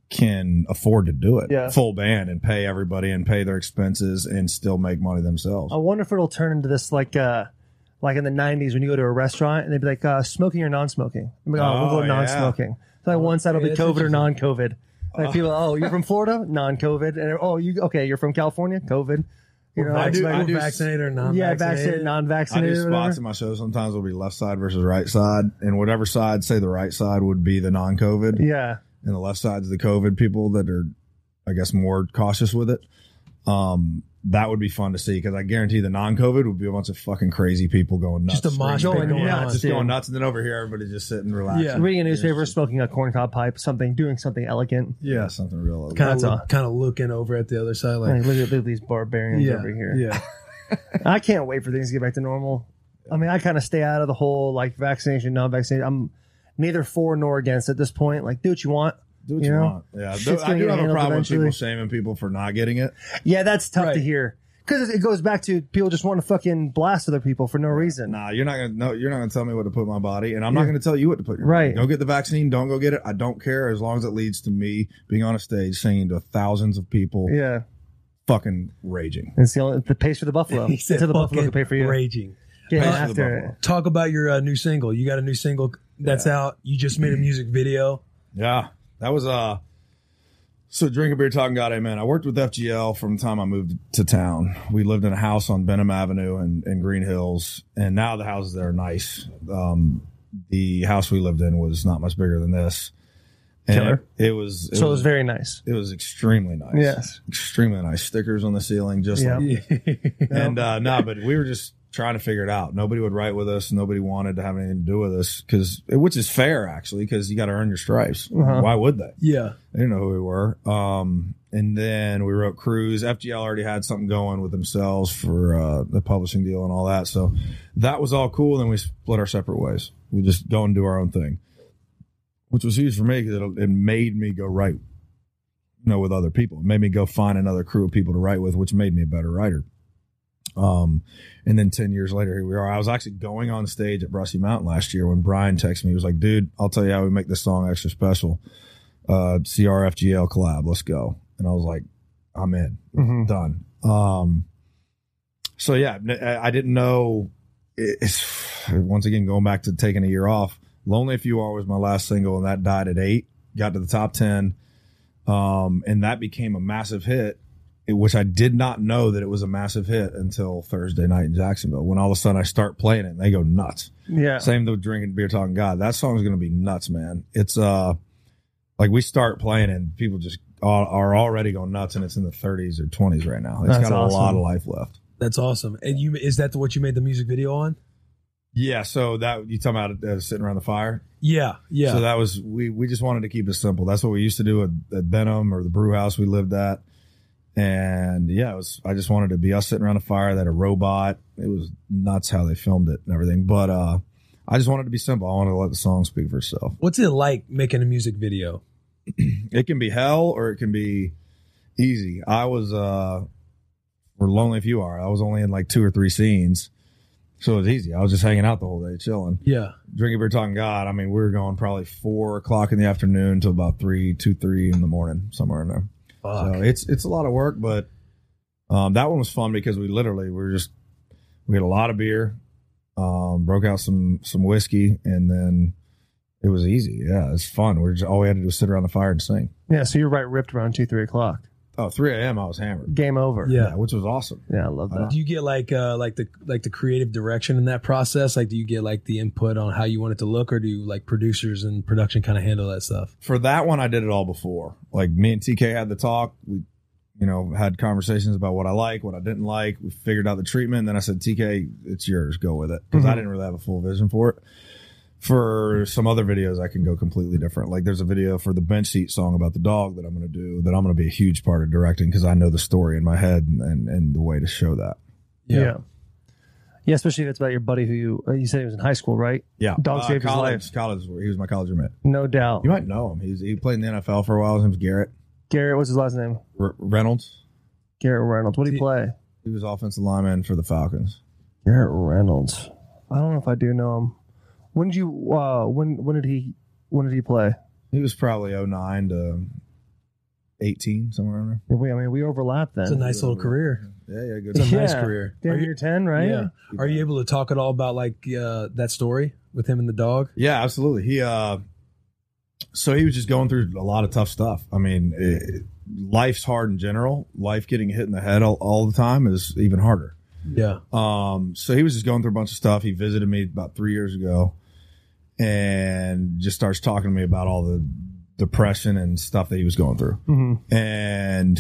can afford to do it. Yeah. Full band and pay everybody and pay their expenses and still make money themselves. I wonder if it'll turn into this like uh like in the nineties when you go to a restaurant and they'd be like uh, smoking or non-smoking. I'm like, oh, we'll Oh, go yeah. non-smoking. So like one side will be Yeah, that's COVID or interesting. non-COVID. Like people, oh, you're from Florida, non-COVID, and oh, you okay? You're from California, COVID. You know, I do- like, I do- vaccinated or non yeah, vaccinated. vaccinated, I non-vaccinated. do or spots whatever. in my show. Sometimes it'll be left side versus right side, and whatever side, say the right side would be the non-COVID. Yeah, And the left side's the COVID people that are, I guess, more cautious with it. Um, that would be fun to see because I guarantee the non-COVID would be a bunch of fucking crazy people going nuts. Just a mosh screaming. pit going yeah, nuts, just dude. going nuts, and then over here everybody's just sitting relaxed. Yeah. reading a newspaper, smoking a corncob pipe, something, doing something elegant. yeah, something real. Kind That's of, all. look, kind of looking over at the other side, Like, like, look, at, look at these barbarians yeah, over here. yeah. I can't wait for things to get back to normal. I mean, I kind of stay out of the whole like vaccination, non-vaccination. I'm neither for nor against at this point. Like, do what you want. Do what you you, know? want. Yeah, Shit's I gonna do get have a handled problem with people eventually. shaming people for not getting it. Yeah, that's tough Right. to hear because it goes back to people just want to fucking blast other people for no reason. Nah, you're not gonna. No, you're not gonna tell me what to put in my body, and I'm not Yeah. gonna tell you what to put. In your Right. body. Go get the vaccine. Don't go get it. I don't care as long as it leads to me being on a stage singing to thousands of people, Yeah, fucking raging. it's the only the pace for the buffalo. He said Until the buffalo fucking can pay for you. raging. Getting Pays for the after buffalo. it. Talk about your uh, new single. You got a new single that's out. You just made a music video. Yeah, that was uh so drinking beer, talking God, amen. I worked with F G L from the time I moved to town. We lived in a house on Benham Avenue in, in Green Hills, and now the houses there are nice. Um, the house we lived in was not much bigger than this, and Killer. it, it was. It So it was was very nice. It was extremely nice. Yes. extremely nice. Stickers on the ceiling, just Yeah. like. And uh, no, but we were just trying to figure it out. Nobody would write with us. Nobody wanted to have anything to do with us because, which is fair actually, because you got to earn your stripes. Uh-huh. Why would they? Yeah. They didn't know who we were. Um, and then we wrote Cruise. F G L already had something going with themselves for uh, the publishing deal and all that. So that was all cool. Then we split our separate ways. We just go and do our own thing, which was huge for me because it, it made me go write, you know, with other people. It made me go find another crew of people to write with, which made me a better writer. Um, and then ten years later, here we are. I was actually going on stage at Brushy Mountain last year when Brian texted me. He was like, dude, I'll tell you how we make this song extra special. Uh, C R F G L collab. Let's go. And I was like, I'm in. Mhm. Done. Um, so yeah, I I didn't know. It's once again going back to taking a year off. Lonely If You Are was my last single, and that died at eight. Got to the top ten, um, and that became a massive hit, which I did not know that it was a massive hit until Thursday night in Jacksonville. When all of a sudden I start playing it, and they go nuts. Yeah. Same with Drinking Beer, Talking God. That song is going to be nuts, man. It's uh, like we start playing and people just are, are already going nuts, and it's in the thirties or twenties right now. It's That's got awesome. a lot of life left. That's awesome. And you is that what you made the music video on? Yeah, so that you talking about uh, sitting around the fire? Yeah, yeah. So that was we we just wanted to keep it simple. That's what we used to do at, at Benham or the brew house we lived at. And yeah, it was I just wanted to be us sitting around a fire, that a robot. It was nuts how they filmed it and everything. But uh I just wanted to be simple. I wanted to let the song speak for itself. What's it like making a music video? It can be hell or it can be easy. I was uh we're lonely if you are. I was only in like two or three scenes. So it was easy. I was just hanging out the whole day, chilling. Yeah. Drinking beer, talking God. I mean, we were going probably four o'clock in the afternoon till about three, two, three in the morning, somewhere in there. Fuck. So it's it's a lot of work, but um, that one was fun because we literally we were just we had a lot of beer, um, broke out some some whiskey, and then it was easy. Yeah, it's fun. We are just all we had to do was sit around the fire and sing. Yeah, so you're right, ripped around two, three o'clock. Oh, three a.m. I was hammered. Game over. Yeah. Yeah, which was awesome. Yeah, I love that. Do you get like uh like the like the creative direction in that process? Like do you get like the input on how you want it to look, or do you like producers and production kind of handle that stuff? For that one, I did it all before. Like me and T K had the talk. We, you know, had conversations about what I like, what I didn't like. We figured out the treatment. And then I said, T K, it's yours. Go with it. Because Mhm. I didn't really have a full vision for it. For some other videos, I can go completely different. Like there's a video for the bench seat song about the dog that I'm going to do that I'm going to be a huge part of directing because I know the story in my head and, and, and the way to show that. Yeah. yeah. especially if it's about your buddy who you, uh, you said he was in high school, right? Yeah. Dog uh, saved his college, life. College. He was my college roommate. No doubt. You might know him. He's, he played in the N F L for a while. His name's Garrett Garrett, what's his last name? R- Reynolds. Garrett Reynolds. What did he See- play? He was offensive lineman for the Falcons. Garrett Reynolds. I don't know if I do know him. When did you, uh, when, when did he, when did he play? He was probably oh nine to eighteen, somewhere in there. We, I mean, we overlapped then. It's a nice little career. Yeah, yeah, good. It's a nice Yeah. career. Damn Are you- near ten, right? Yeah. Are you able to talk at all about like uh that story with him and the dog? Yeah, absolutely. He, uh, so he was just going through a lot of tough stuff. I mean, it, life's hard in general. Life getting hit in the head all, all the time is even harder. Yeah. Um, so he was just going through a bunch of stuff. He visited me about three years ago and just starts talking to me about all the depression and stuff that he was going through. Mm-hmm. And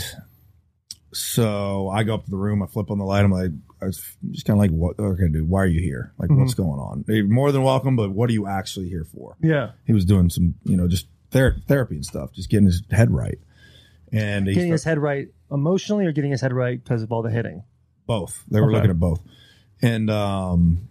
so I go up to the room, I flip on the light. I'm like, I was just kind of like, what? Okay, dude, why are you here? Like, Mhm. what's going on? You're more than welcome, but what are you actually here for? Yeah. He was doing some, you know, just ther- therapy and stuff, just getting his head right. And he Getting his start- head right emotionally or getting his head right because of all the hitting? both. They were Okay. looking at both. And um,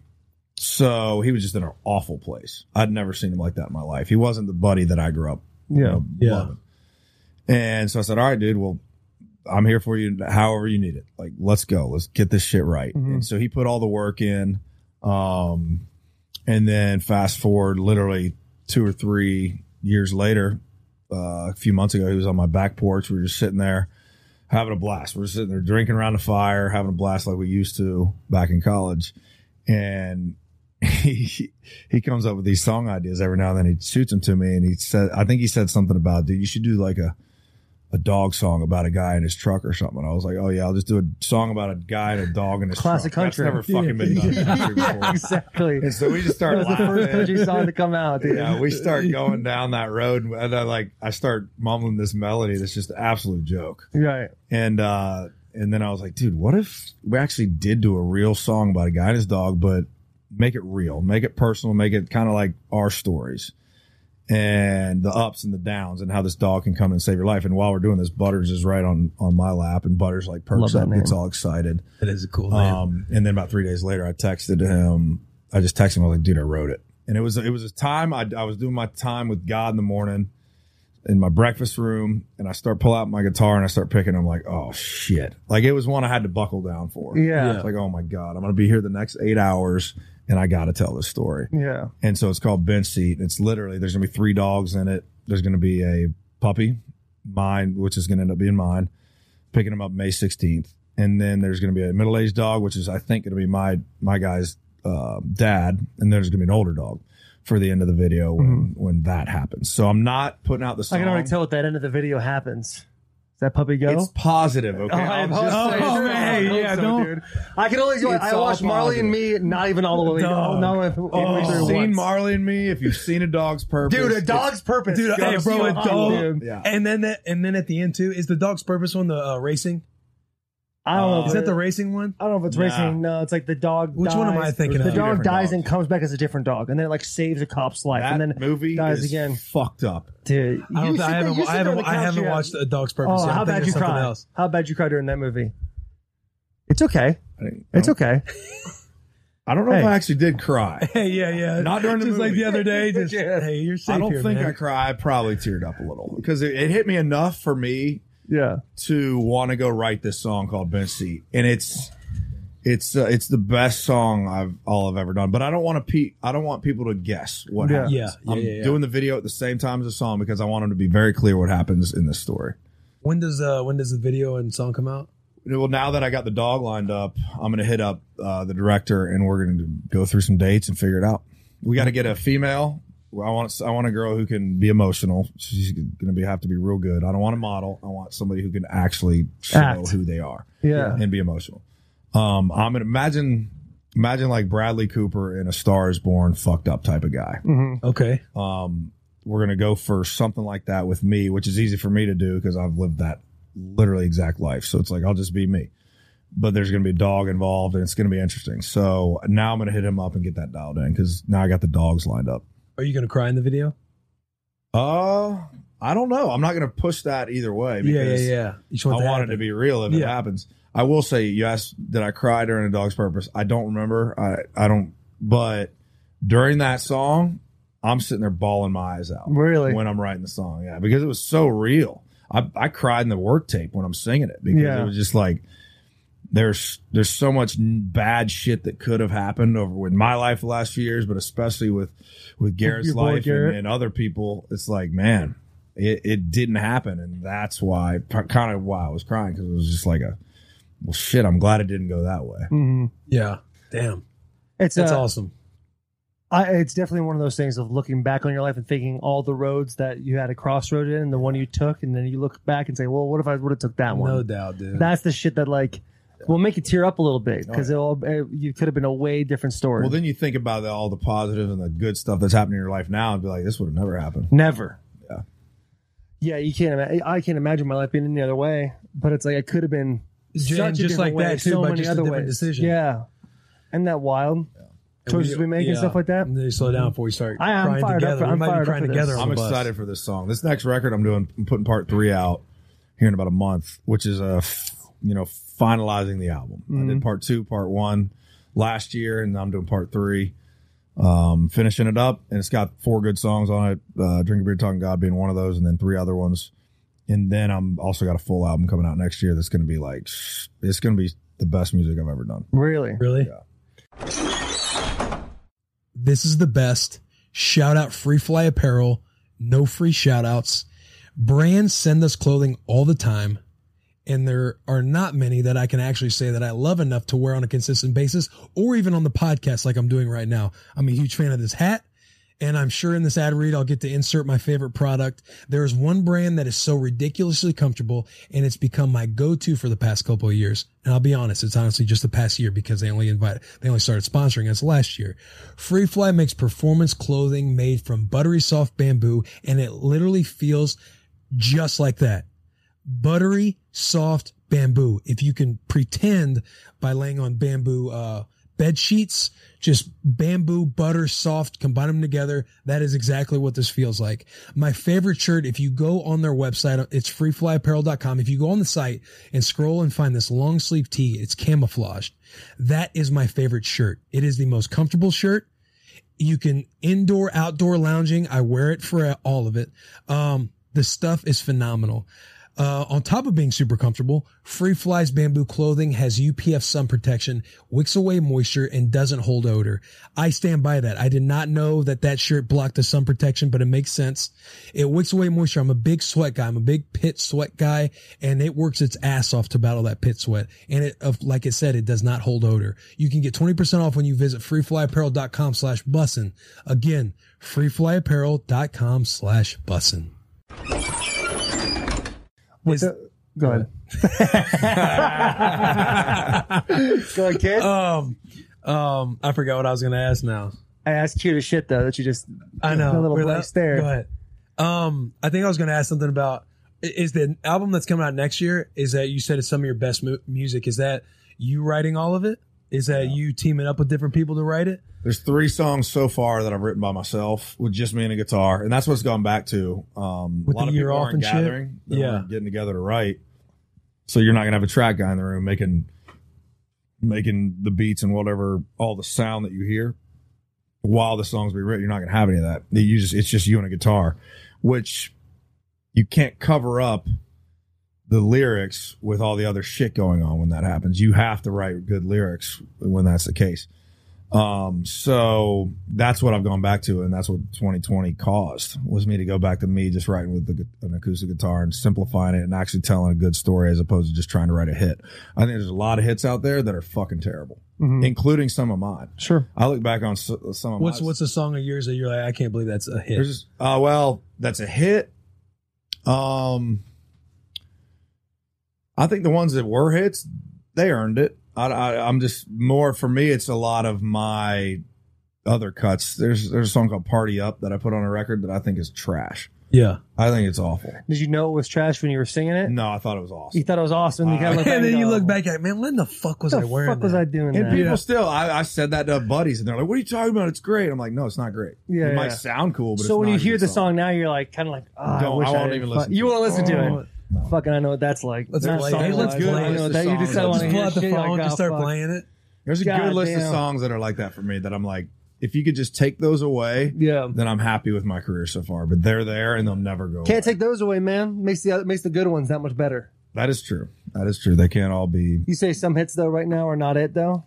so he was just in an awful place. I'd never seen him like that in my life. He wasn't the buddy that I grew up, you Yeah. know, Yeah. loving. And so I said, all right, dude, well, I'm here for you however you need it. Like, let's go. Let's get this shit right. Mhm. And so he put all the work in. Um, and then fast forward literally two or three years later, uh, a few months ago, he was on my back porch. We were just sitting there having a blast. We're sitting there drinking around the fire, having a blast like we used to back in college. And he, he comes up with these song ideas every now and then. He shoots them to me. And he said, I think he said something about, dude, you should do like a, a dog song about a guy in his truck or something. I was like, oh yeah, I'll just do a song about a guy and a dog in his Classic truck. country. That's never fucking been done in country before. Yeah, exactly. And so we just That started was the first laughing. country song to come out, dude. Yeah, we start going down that road, and I like I start mumbling this melody that's just an absolute joke. Right. And uh, and then I was like, dude, what if we actually did do a real song about a guy and his dog, but make it real, make it personal, make it kind of like our stories and the ups and the downs and how this dog can come and save your life. And while we're doing this, Butters is right on on my lap, and Butters like perks Love that up, name. gets all excited. That is a cool name. Um, and then about three days later, I texted him. I just texted him. I was like, dude, I wrote it. And it was, it was a time I, I was doing my time with God in the morning in my breakfast room. And I start pull out my guitar and I start picking. I'm like, oh shit. Like it was one I had to buckle down for. Yeah. It's like, oh my God, I'm going to be here the next eight hours and I got to tell this story. Yeah. And so it's called Bench Seat. It's literally, there's going to be three dogs in it. There's going to be a puppy, mine, which is going to end up being mine, picking him up May sixteenth. And then there's going to be a middle-aged dog, which is, I think, going to be my, my guy's uh, dad. And there's going to be an older dog for the end of the video when, when that happens. So I'm not putting out the I song. can already tell what that end of the video happens. that puppy go? It's positive, okay? Oh, I'll I just hope say so. it's I hey, hope yeah, so, don't- dude. I can only go. It's I all watched Marley and Me, not even all the way. Dog. Oh, no, if, if If we you've threw seen once. Marley and Me, if you've seen A Dog's Purpose, Dude, a it's- dog's purpose. Dude, Go hey, bro, see a it, dog. dude. Yeah. And then that, and then at the end too, is the dog's purpose one the uh, racing? I don't know. Uh, if Is that the it- racing one? I don't know if it's Nah. racing. No, it's like the dog. Which dies. one am I thinking The of? dog Different dies dogs. and comes back as a different dog, and then it like saves a cop's life, That and then movie dies is again. fucked up. Dude, I, you don't, sit I there- haven't. you sit I there on haven't. the I couch, haven't yeah. watched a dog's purpose. Oh, yet. how I'm bad thinking you of something cry? else. How bad you cry during that movie? It's okay. I think- It's I okay. I don't know if Hey. I actually did cry. Hey, yeah, yeah. Not during the just like movie. the other day. Just hey, you're safe I don't here, think man. I cried. I probably teared up a little because it, it hit me enough for me Yeah. to want to go write this song called Bench Seat, and it's it's uh, it's the best song I've all I've ever done. But I don't want to pe- I don't want people to guess what Yeah. happens. Yeah, yeah, I'm yeah, yeah. doing the video at the same time as the song because I want them to be very clear what happens in this story. When does uh when does the video and song come out? Well, now that I got the dog lined up, I'm going to hit up uh, the director and we're going to go through some dates and figure it out. We got to get a female. I want I want a girl who can be emotional. She's going to be have to be real good. I don't want a model. I want somebody who can actually show Act. who they are. Yeah. And be emotional. Um, I'm going to imagine imagine like Bradley Cooper in A Star Is Born, fucked up type of guy. Mm-hmm. Okay. Um, we're going to go for something like that with me, which is easy for me to do because I've lived that literally exact life. So it's like, I'll just be me, but there's going to be a dog involved and it's going to be interesting. So now I'm going to hit him up and get that dialed in because now I got the dogs lined up. Are you gonna cry in the video? Uh, I don't know. I'm not going to push that either way Yeah, yeah, because yeah. You just I want, want it to be real if it Yeah. happens. I will say, you asked, did I cry during A Dog's Purpose? I don't remember. I, I don't, but during that song, I'm sitting there bawling my eyes out. Really? When I'm writing the song. Yeah. Because it was so real. I, I cried in the work tape when I'm singing it because Yeah. it was just like, there's, there's so much n- bad shit that could have happened over with my life the last few years, but especially with, with Garrett's Your boy life Garrett. and, and other people. It's like, man, it, it didn't happen. And that's why, kind of why I was crying. Cause it was just like a, well, shit, I'm glad it didn't go that way. Mm-hmm. Yeah. Damn. It's That's uh, awesome. I, it's definitely one of those things of looking back on your life and thinking all the roads that you had a crossroad in and the one you took, and then you look back and say, well, what if I would have took that one? No doubt, dude. That's the shit that like will make you tear up a little bit because it'll it, you could have been a way different story. Well, then you think about the, all the positives and the good stuff that's happening in your life now and be like, this would have never happened. Never. Yeah. Yeah, you can't. Ima- I can't imagine my life being any other way. But it's like it could have been J- such a just different like way, that, too, so by many just a other different ways. decision. Yeah, isn't that wild? Choices we make and stuff like that. And then you slow down before you start I am crying fired up together. for- we I'm might fired be up crying for this. together on I'm the bus. excited for this song. This next record I'm doing, I'm putting part three out here in about a month, which is a, f- you know, finalizing the album. I did part two, part one last year, and I'm doing part three, um, finishing it up. And it's got four good songs on it. Uh, Drink a Beer, Talking God being one of those, and then three other ones. And then I'm also got a full album coming out next year that's going to be like, it's going to be the best music I've ever done. Really? Really? This is the best. Shout out Free Fly Apparel. No free shout outs. Brands send us clothing all the time. And there are not many that I can actually say that I love enough to wear on a consistent basis or even on the podcast like I'm doing right now. I'm a huge fan of this hat. And I'm sure in this ad read, I'll get to insert my favorite product. There is one brand that is so ridiculously comfortable, and it's become my go-to for the past couple of years. And I'll be honest, it's honestly just the past year because they only invited, they only started sponsoring us last year. Free Fly makes performance clothing made from buttery soft bamboo, and it literally feels just like that. Buttery soft bamboo. If you can pretend by laying on bamboo, uh, bed sheets, just bamboo, butter, soft, combine them together. That is exactly what this feels like. My favorite shirt, if you go on their website, it's free fly apparel dot com. If you go on the site and scroll and find this long sleeve tee, it's camouflaged. That is my favorite shirt. It is the most comfortable shirt. You can indoor, outdoor lounging. I wear it for all of it. Um, the stuff is phenomenal. Uh, on top of being super comfortable, Free Fly's bamboo clothing has U P F sun protection, wicks away moisture, and doesn't hold odor. I stand by that. I did not know that that shirt blocked the sun protection, but it makes sense. It wicks away moisture. I'm a big sweat guy. I'm a big pit sweat guy, and it works its ass off to battle that pit sweat. And it, of like it said, it does not hold odor. You can get twenty percent off when you visit free fly apparel dot com slash bussin'. Again, free fly apparel dot com slash bussin'. With Is- the, Go ahead. Go ahead, kid. Um, um, I forgot what I was going to ask now. I asked you to shit though that you just I know. a little Where blank that- stare. Go ahead. Um, I think I was going to ask something about i- is the album that's coming out next year? Is that you said it's some of your best mu- music? Is that you writing all of it? Is that you teaming up with different people to write it? There's three songs so far that I've written by myself with just me and a guitar, and that's what's gone back to. Um, With a lot the of year people off aren't and shit? gathering, they Yeah. weren't getting together to write, so you're not gonna have a track guy in the room making making the beats and whatever, all the sound that you hear while the songs be written. You're not gonna have any of that. You just it's just you and a guitar, which you can't cover up the lyrics with all the other shit going on when that happens. You have to write good lyrics when that's the case. Um, so that's what I've gone back to, and that's what twenty twenty caused, was me to go back to me just writing with the, an acoustic guitar and simplifying it and actually telling a good story as opposed to just trying to write a hit. I think there's a lot of hits out there that are fucking terrible, Mhm. including some of mine. Sure. I look back on s- some of What's mine. what's a song of yours that you're like, I can't believe that's a hit? There's just, uh, well, that's a hit. Um, I think the ones that were hits, they earned it. I, I, I'm just more for me. It's a lot of my other cuts. There's there's a song called "Party Up" that I put on a record that I think is trash. Yeah. I think it's awful. Did you know it was trash when you were singing it? No, I thought it was awesome. You thought it was awesome. You Uh, kinda look back And then and you go, look back at it, man, when the fuck was What I the wearing fuck was that? I doing And that? people Yeah. still, I, I said that to buddies, and they're like, "What are you talking about? It's great." I'm like, "No, it's not great. Yeah, it yeah. might sound cool, but So it's when not you a hear good the song now, you're like, kind of like, oh, I, Don't- wish I won't didn't even fuck- listen to You it. want to listen to Oh. it? Fucking, I know what that's like. Let's Not play song it. Let's wise, play I it. know It's that the you just song. don't Just want to pull hear out the shit. phone, Like, just oh, start fuck. playing it. There's a God good list of damn. songs that are like that for me. That I'm like, if you could just take those away, Yeah. then I'm happy with my career so far. But they're there and they'll never go Can't away. take those away, man. Makes the other- makes the good ones that much better. That is true. That is true. They can't all be. You say some hits though right now are not it though.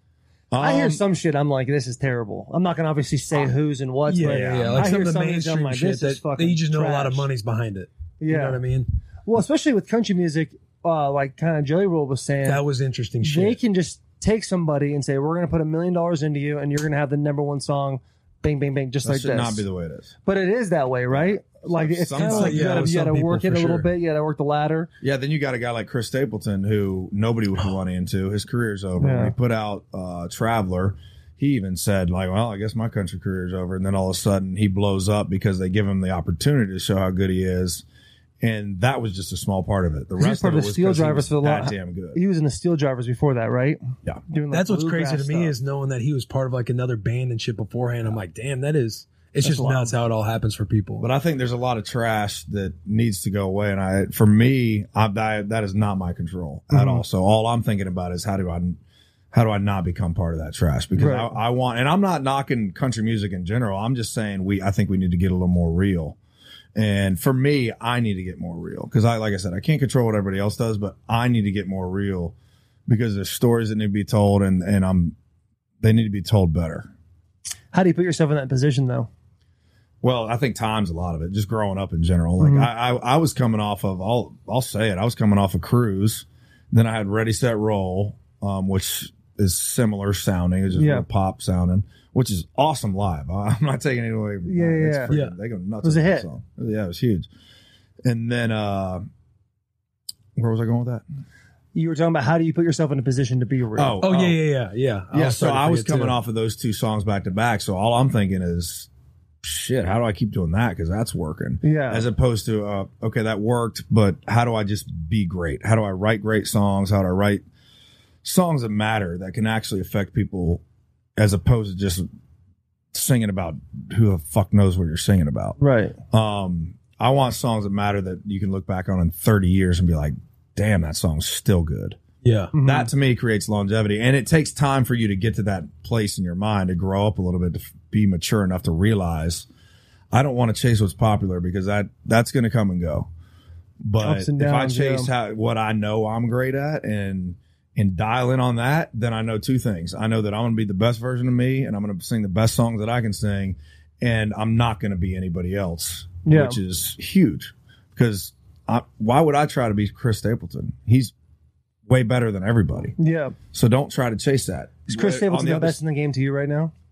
I hear Um, some shit. I'm like, this is terrible. I'm not gonna obviously say who's and what's. Yeah, but yeah, yeah. Like I some hear of the some that I'm mainstream like, shit this is that, fucking that you just know a lot of trash. money's behind it. Yeah. You know what I mean? Well, especially with country music, uh, like kind of Jelly Roll was saying, That was interesting they shit. can just take somebody and say, we're gonna put a million dollars into you, and you're gonna have the number one song, bang, bang, bang, just that like should this. not be the way it is. But it is that way, right? Like it's Some- kind of like you yeah, gotta, with you some gotta people, work it for a little sure. bit. You gotta work the ladder. Yeah, then you got a guy like Chris Stapleton who nobody would put money into. His career's over. Yeah. When he put out uh, Traveler, he even said, like, well, I guess my country career is over. And then all of a sudden he blows up because they give him the opportunity to show how good he is. And that was just a small part of it. The He was rest part of of it the was Steel 'cause he Drivers was for the that lot. damn good. He was in the Steel Drivers before that, right? Yeah. Doing like That's what's crazy bluegrass to me stuff. is knowing that he was part of like another band and shit beforehand. I'm like, damn, that is. It's That's just wild. nuts how it all happens for people. But I think there's a lot of trash that needs to go away, and I, for me, I, that that is not my control at Mhm. all. So all I'm thinking about is how do I, how do I not become part of that trash? Because Right. I, I want, and I'm not knocking country music in general. I'm just saying we, I think we need to get a little more real. And for me, I need to get more real because I, like I said, I can't control what everybody else does, but I need to get more real because there's stories that need to be told, and and I'm, they need to be told better. How do you put yourself in that position, though? Well, I think time's a lot of it, just growing up in general. Like Mhm. I, I, I was coming off of, I'll, I'll say it. I was coming off of Cruise. Then I had Ready, Set, Roll, um, which is similar sounding. It's just Yeah. real pop sounding, which is awesome live. I'm not taking it away. from Yeah, that. It's yeah. freaking- Yeah. They go nuts. It was a with that hit. Song. Yeah, it was huge. And then, uh, where was I going with that? You were talking about how do you put yourself in a position to be real? Oh, oh, yeah, yeah, yeah, yeah. Yeah, was so starting to I was forget, coming too. off of those two songs back to back. So all I'm thinking is, shit, how do I keep doing that? Because that's working. Yeah. As opposed to, uh, okay, that worked, but how do I just be great? How do I write great songs? How do I write songs that matter, that can actually affect people, as opposed to just singing about who the fuck knows what you're singing about? Right. Um, I want songs that matter that you can look back on in thirty years and be like, damn, that song's still good. Yeah. Mhm. That to me creates longevity, and it takes time for you to get to that place in your mind to grow up a little bit, to f- be mature enough to realize I don't want to chase what's popular because that that's going to come and go. But Ups and if I downs, chase yeah. how, what I know I'm great at and and dial in on that, then I know two things. I know that I'm going to be the best version of me, and I'm going to sing the best songs that I can sing, and I'm not going to be anybody else, Yeah. which is huge. Because I, why would I try to be Chris Stapleton? He's way better than everybody. Yeah. So don't try to chase that. Is Chris On Stapleton the the other best in the game to you right now?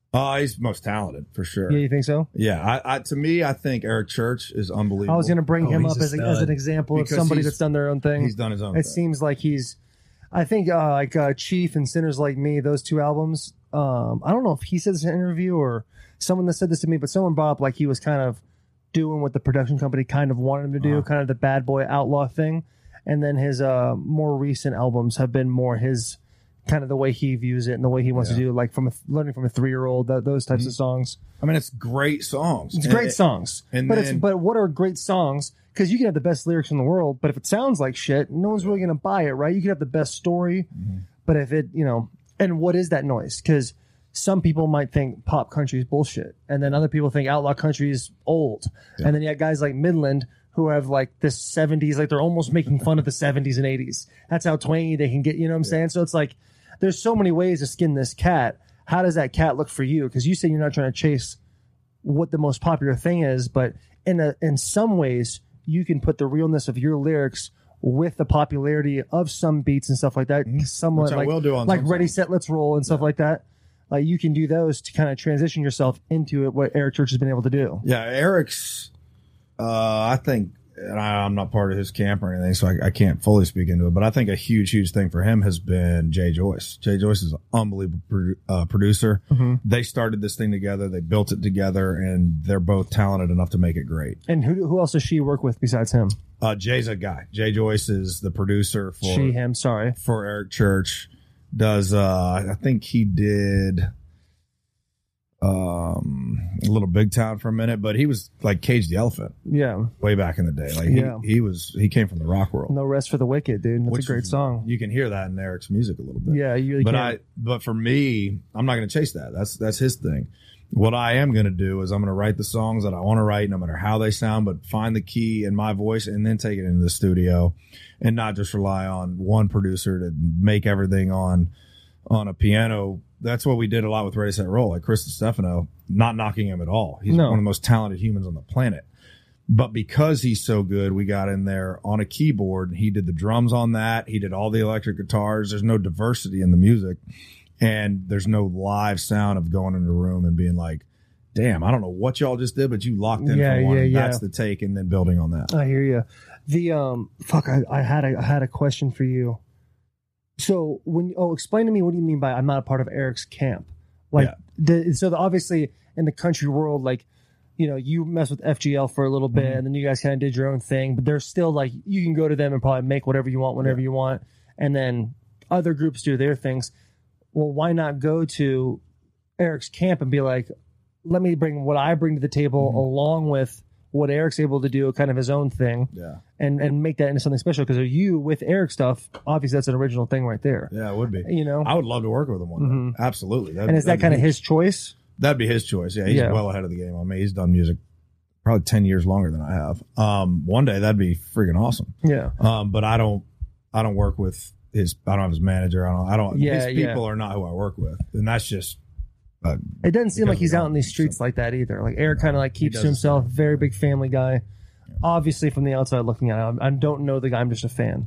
Uh, he's most talented for sure. Yeah, you think so? Yeah, I, I to me, I think Eric Church is unbelievable. I was going to bring Oh, him he's up a as, a, stud. as an example Because of somebody he's- that's done their own thing. He's done his own It thing. seems like he's, I think, uh, like uh, Chief and Sinners Like Me, those two albums. Um, I don't know if he said this in an interview or someone that said this to me, but someone brought up like he was kind of doing what the production company kind of wanted him to do, Uh-huh. kind of the bad boy outlaw thing. And then his uh, more recent albums have been more his kind of the way he views it and the way he wants Yeah. to do, like from a, learning from a three year old, th- those types Mhm. of songs. I mean, it's great songs. It's And great it- songs, and but it's then- but what are great songs? Because you can have the best lyrics in the world, but if it sounds like shit, no one's really going to buy it, right? You can have the best story, Mhm. but if it, you know, and what is that noise? Because some people might think pop country is bullshit, and then other people think outlaw country is old, Yeah. and then you have guys like Midland who have like this seventies, like they're almost making fun of the seventies and eighties. That's how twangy they can get. You know what I'm saying? So it's like there's so many ways to skin this cat. How does that cat look for you? Because you say you're not trying to chase what the most popular thing is, but in a in some ways you can put the realness of your lyrics with the popularity of some beats and stuff like that. Somewhat Which I like will do on like some Ready songs. Set Let's Roll and stuff like that. Like you can do those to kind of transition yourself into it. What Eric Church has been able to do. Yeah, Eric's. Uh, I think, and I, I'm not part of his camp or anything, so I, I can't fully speak into it. But I think a huge, huge thing for him has been Jay Joyce. Jay Joyce is an unbelievable produ- uh, producer. Mhm. They started this thing together. They built it together, and they're both talented enough to make it great. And who who else does she work with besides him? Uh, Jay's a guy. Jay Joyce is the producer for She, him. Sorry. for Eric Church. Does uh, I think he did um a little Big Town for a minute, but he was like Cage the Elephant Yeah. way back in the day. Like Yeah. he, he was he came from the rock world. No Rest for the Wicked, dude. That's Which a great is- song. You can hear that in Eric's music a little bit. Yeah, you really but can. I but for me, I'm not going to chase that. That's that's his thing. What I am going to do is I'm going to write the songs that I want to write, no matter how they sound, but find the key in my voice and then take it into the studio, and not just rely on one producer to make everything on on a piano. That's what we did a lot with Ready Set Roll. Like Chris Stefano, not knocking him at all. He's No. one of the most talented humans on the planet. But because he's so good, we got in there on a keyboard. He did the drums on that. He did all the electric guitars. There's no diversity in the music. And there's no live sound of going into a room and being like, damn, I don't know what y'all just did, but you locked in Yeah, for one. yeah, and yeah. That's the take, and then building on that. I hear you. The um, fuck, I, I had a I had a question for you. So when oh, explain to me what do you mean by I'm not a part of Eric's camp? Like, Yeah. the, so the, obviously in the country world, like, you know, you mess with F G L for a little bit, Mhm. and then you guys kind of did your own thing. But there's still like you can go to them and probably make whatever you want whenever Yeah. you want, and then other groups do their things. Well, why not go to Eric's camp and be like, let me bring what I bring to the table Mhm. along with what Eric's able to do, kind of his own thing, Yeah. and and make that into something special? Because you with Eric stuff, obviously that's an original thing right there. Yeah, it would be. You know, I would love to work with him one day. Mhm. Absolutely. That'd- and is that that'd be kind of huge. his choice? That'd be his choice. Yeah, he's Yeah. well ahead of the game on me. He's done music probably ten years longer than I have. Um, one day that'd be freaking awesome. Yeah, Um, but I don't, I don't work with his, I don't have his manager. I don't, I don't, Yeah, his yeah. people are not who I work with. And that's just, uh, it doesn't seem Because like he's we out don't, in these streets so- like that either. Like Eric kind of like He keeps does to the himself. same. Very big family guy. Obviously, from the outside looking at it, I don't know the guy. I'm just a fan.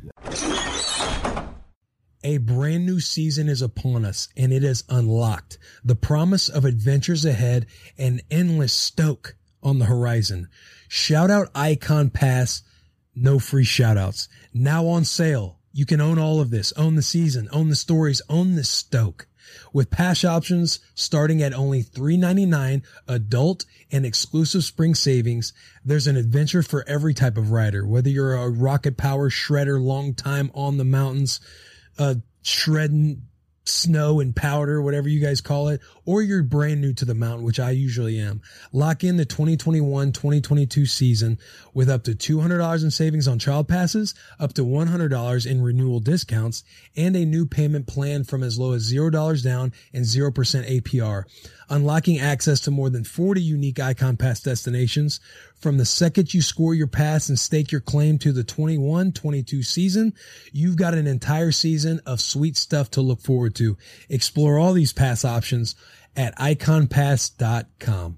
A brand new season is upon us, and it is unlocked. The promise of adventures ahead and endless stoke on the horizon. Shout out Icon Pass. No free shout outs. Now on sale. You can own all of this. Own the season. Own the stories. Own the stoke. With pass options starting at only three ninety-nine, adult and exclusive spring savings, there's an adventure for every type of rider. Whether you're a rocket power shredder, long time on the mountains, uh, shredding snow and powder, whatever you guys call it, or you're brand new to the mountain, which I usually am. Lock in the twenty twenty-one twenty twenty-two season with up to two hundred dollars in savings on child passes, up to one hundred dollars in renewal discounts, and a new payment plan from as low as zero dollars down and zero percent A P R. Unlocking access to more than forty unique Icon Pass destinations. From the second you score your pass and stake your claim to the twenty-one twenty-two season, you've got an entire season of sweet stuff to look forward to. Explore all these pass options at icon pass dot com.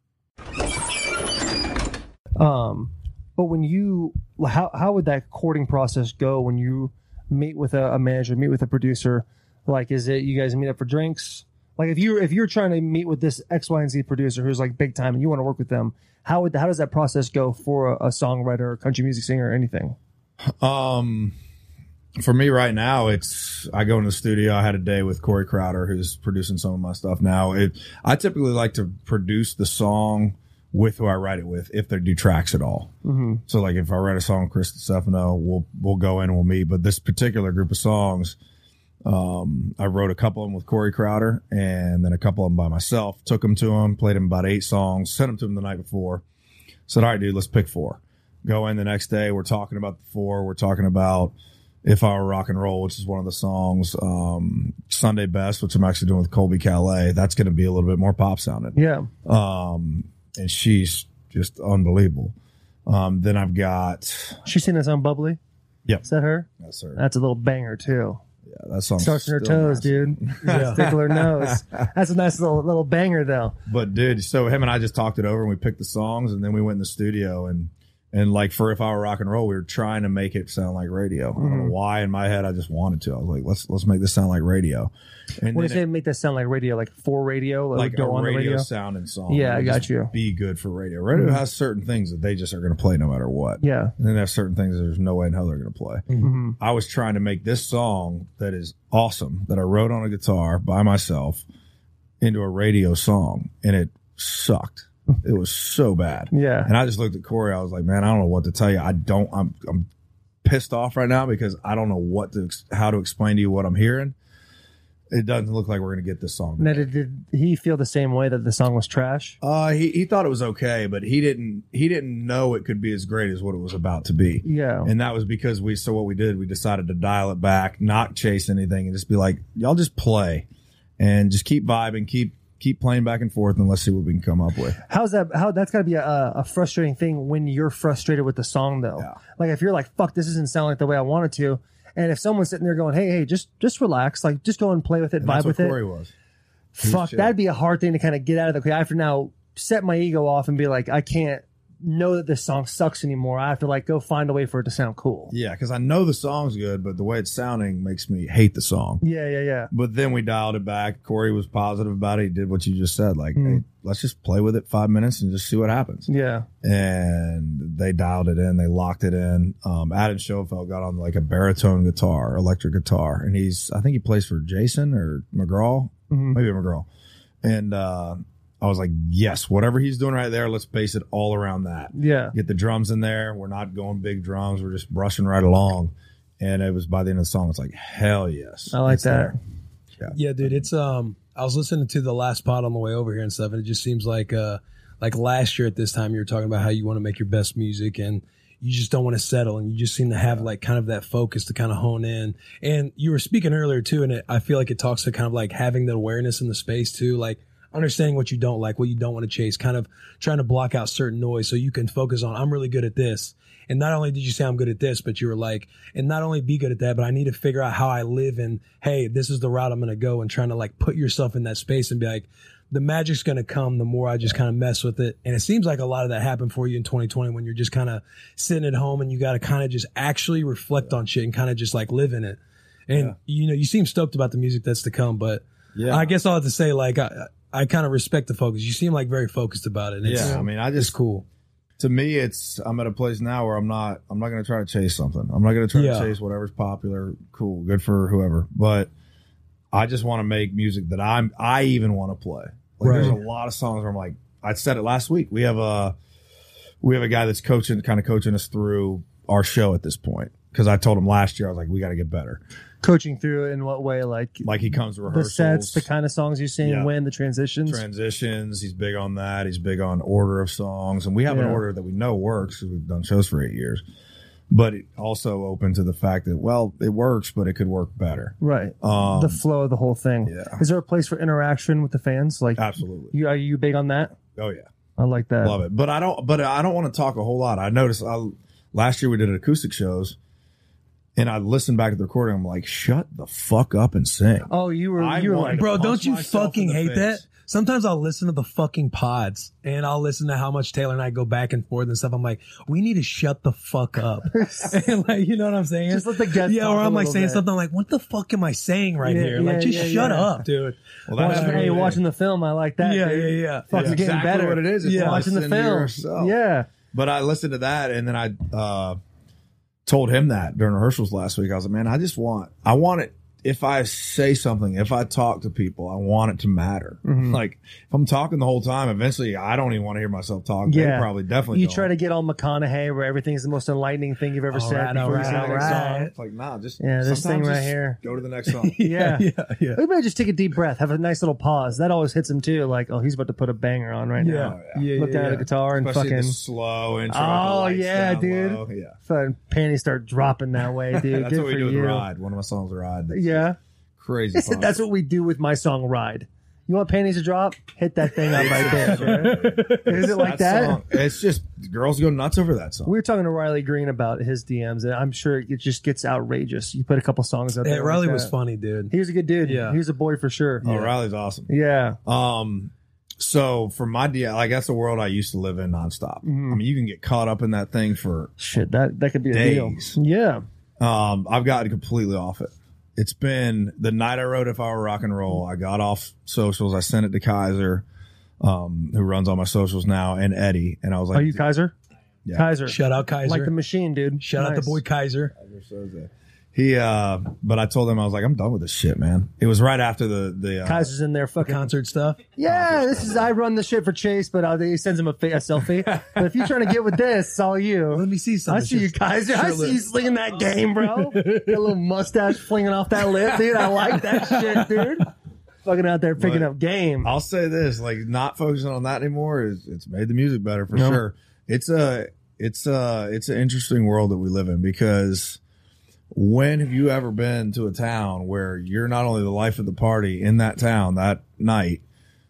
Um, but when you, how how would that courting process go when you meet with a, a manager, meet with a producer? Like, is it you guys meet up for drinks, Like if you if you're trying to meet with this X, Y, and Z producer who's like big time and you want to work with them, how would how does that process go for a, a songwriter, or country music singer, or anything? Um, for me right now, it's I go in the studio. I had a day with Corey Crowder, who's producing some of my stuff now. It, I typically like to produce the song with who I write it with, if they do tracks at all. Mm-hmm. So like if I write a song with Chris Stefano, we'll we'll go in and we'll meet. But this particular group of songs, um, I wrote a couple of them with Corey Crowder and then a couple of them by myself. Took them to him, played him about eight songs, sent them to him the night before. Said, all right, dude, let's pick four. Go in the next day. We're talking about the four. We're talking about If I Were Rock and Roll, which is one of the songs. Um, Sunday Best, which I'm actually doing with Colby Calais. That's going to be a little bit more pop sounding. Yeah. Um, and she's just unbelievable. Um, then I've got. She's seen that song Bubbly? Yep. Is that her? Yes, sir. That's a little banger too. Yeah, that song Starts in her toes, dude. Yeah. Tickle her nose. That's a nice little little banger though. But dude, so him and I just talked it over and we picked the songs and then we went in the studio and and like for If I Were Rock and Roll, we were trying to make it sound like radio. Mm-hmm. I don't know why in my head I just wanted to. I was like, let's let's make this sound like radio. And when you say it, make that sound like radio, like for radio, like go a on radio, the radio sounding song. Yeah, I got just you. Be good for radio. Radio mm-hmm. has certain things that they just are going to play no matter what. Yeah, and then there's certain things that there's no way in hell they're going to play. Mm-hmm. I was trying to make this song that is awesome that I wrote on a guitar by myself into a radio song, and it sucked. It was so bad. Yeah. And I just looked at Corey. I was like, man, I don't know what to tell you. I don't, I'm, I'm pissed off right now because I don't know what to, how to explain to you what I'm hearing. It doesn't look like we're going to get this song. Now, did, did he feel the same way that the song was trash? Uh, he, he thought it was okay, but he didn't, he didn't know it could be as great as what it was about to be. Yeah. And that was because we, so what we did, we decided to dial it back, not chase anything and just be like, y'all just play and just keep vibing, keep, keep playing back and forth and let's see what we can come up with. How's that? How that's got to be a, a frustrating thing when you're frustrated with the song though. Yeah. Like if you're like, fuck, this doesn't sound like the way I want it to. And if someone's sitting there going, hey, hey, just, just relax, like just go and play with it, And vibe that's with what it. Corey was. Fuck, chill. that'd be a hard thing to kind of get out of the, okay, I have to now set my ego off and be like, I can't know that this song sucks anymore. I have to like go find a way for it to sound cool. Yeah, because I know the song's good, but the way it's sounding makes me hate the song. Yeah, yeah, yeah. But then we dialed it back. Corey was positive about it. He did what you just said. Like, Mm. hey, let's just play with it five minutes and just see what happens. Yeah. And they dialed it in. They locked it in. Um, Adam Schoenfeld got on like a baritone guitar, electric guitar. And he's, I think he plays for Jason or McGraw. Mhm. Maybe McGraw. And uh, I was like, yes, whatever he's doing right there, let's base it all around that. Yeah. Get the drums in there. We're not going big drums. We're just brushing right along. And it was by the end of the song, it's like, hell yes. I like It's that. there. Yeah. Yeah, dude, it's um I was listening to the last pod on the way over here and stuff, and it just seems like uh like last year at this time you were talking about how you want to make your best music and you just don't want to settle, and you just seem to have like kind of that focus to kind of hone in. And you were speaking earlier too, and it, I feel like it talks to kind of like having the awareness in the space too, like understanding what you don't like, what you don't want to chase, kind of trying to block out certain noise so you can focus on, I'm really good at this. And not only did you say I'm good at this, but you were like, and not only be good at that, but I need to figure out how I live and, hey, this is the route I'm going to go, and trying to like put yourself in that space and be like, the magic's going to come the more I just kind of mess with it. And it seems like a lot of that happened for you in twenty twenty when you're just kind of sitting at home and you got to kind of just actually reflect on shit and kind of just like live in it. And, Yeah. you know, you seem stoked about the music that's to come, but Yeah. I guess I'll have to say, like, I, I kind of respect the focus. You seem like very focused about it. And it's, Yeah. I mean, I it's just, cool. to me, it's, I'm at a place now where I'm not, I'm not going to try to chase something. I'm not going to try Yeah. to chase whatever's popular. Cool. Good for whoever. But I just want to make music that I'm, I even want to play. Like Right. there's a lot of songs where I'm like, I said it last week. We have a, we have a guy that's coaching, kind of coaching us through our show at this point. Cause I told him last year, I was like, we got to get better. Coaching through in what way? Like, Like he comes to the rehearsals. sets, the kind of songs you sing, Yeah. when, the transitions. transitions. He's big on that. He's big on order of songs, and we have an Yeah. order that we know works because we've done shows for eight years. But it also open to the fact that, well, it works, but it could work better. Right. Um, The flow of the whole thing. yeah. Is there a place for interaction with the fans? Like, Absolutely. you, are you big on that? Oh yeah, I like that. love it. But I don't. But I don't want to talk a whole lot. I noticed I, last year we did acoustic shows, And I listened back to the recording. I'm like, shut the fuck up and sing. Oh, you were I you were wanted like, to Bro, punch don't you myself fucking in the hate face. that? Sometimes I'll listen to the fucking pods and I'll listen to how much Taylor and I go back and forth and stuff. I'm like, we need to shut the fuck up. And like, you know what I'm saying? Just let the guests Yeah, talk or a I'm like little saying bit. something like, what the fuck am I saying right Yeah, here? yeah, Like, just yeah, shut yeah. up, dude. Well, that's watching, what hey, it is. watching the film. I like that. Yeah, dude. yeah, yeah. Fuck, That's it's getting exactly better. what it is. It's Yeah. Watching the listening to film. yourself. Yeah. But I listened to that, and then I uh, told him that during rehearsals last week. I was like, man, I just want, I want it. If I say something, if I talk to people, I want it to matter. Mhm. Like if I'm talking the whole time, eventually I don't even want to hear myself talk. Yeah. They probably definitely You don't. try to get all McConaughey where everything's the most enlightening thing you've ever All said right, before all you right, sing the all next right. song. It's like, nah, just Yeah, this sometimes thing right just here. Go to the next song. Yeah. yeah, yeah. Everybody just take a deep breath. Have a nice little pause. That always hits him too. Like, oh, he's about to put a banger on right Yeah, now. yeah, Look yeah, down at yeah. the guitar and Especially fucking, the slow intro. Oh, the lights yeah, down dude. low. Yeah. fucking panties start dropping that way, dude. That's Good what we for do with you. Ride. One of my songs, Ride. That's Yeah. crazy. fun. That's what we do with my song Ride. You want panties to drop? Hit that thing up right there. Bro. Is it like that? song, it's just girls go nuts over that song. We were talking to Riley Green about his D Ms, and I'm sure it just gets outrageous. You put a couple songs out Hey, there. Riley like was that. funny, dude. He was a good dude. Yeah. He was a boy for sure. Oh, Riley's awesome. Yeah. Um, so for my D, like that's the world I used to live in nonstop. Mhm. I mean, you can get caught up in that thing for. Shit, that, that could be a Days. deal. Yeah. Um, I've gotten completely off it. It's been the night I wrote If I Were Rock and Roll. I got off socials. I sent it to Kaiser, um, who runs all my socials now, and Eddie. And I was like, Are you Kaiser? Yeah. Kaiser. Shout out Kaiser. Like the machine, dude. Shout out Nice. the boy Kaiser. He, uh, but I told him, I was like, I'm done with this shit, man. It was right after the, the, uh, Kaiser's in there fucking. Concert stuff. Yeah, this is, I run the shit for Chase, but uh, he sends him a, fa- a selfie. But if you're trying to get with this, it's all you. Let me see something. I see you, Kaiser. I see you slinging that game, bro. That little mustache flinging off that lip, dude. I like that shit, dude. Fucking out there picking But up game. I'll say this, like not focusing on that anymore is it's made the music better for No. sure. It's a it's a it's an interesting world that we live in because when have you ever been to a town where you're not only the life of the party in that town that night,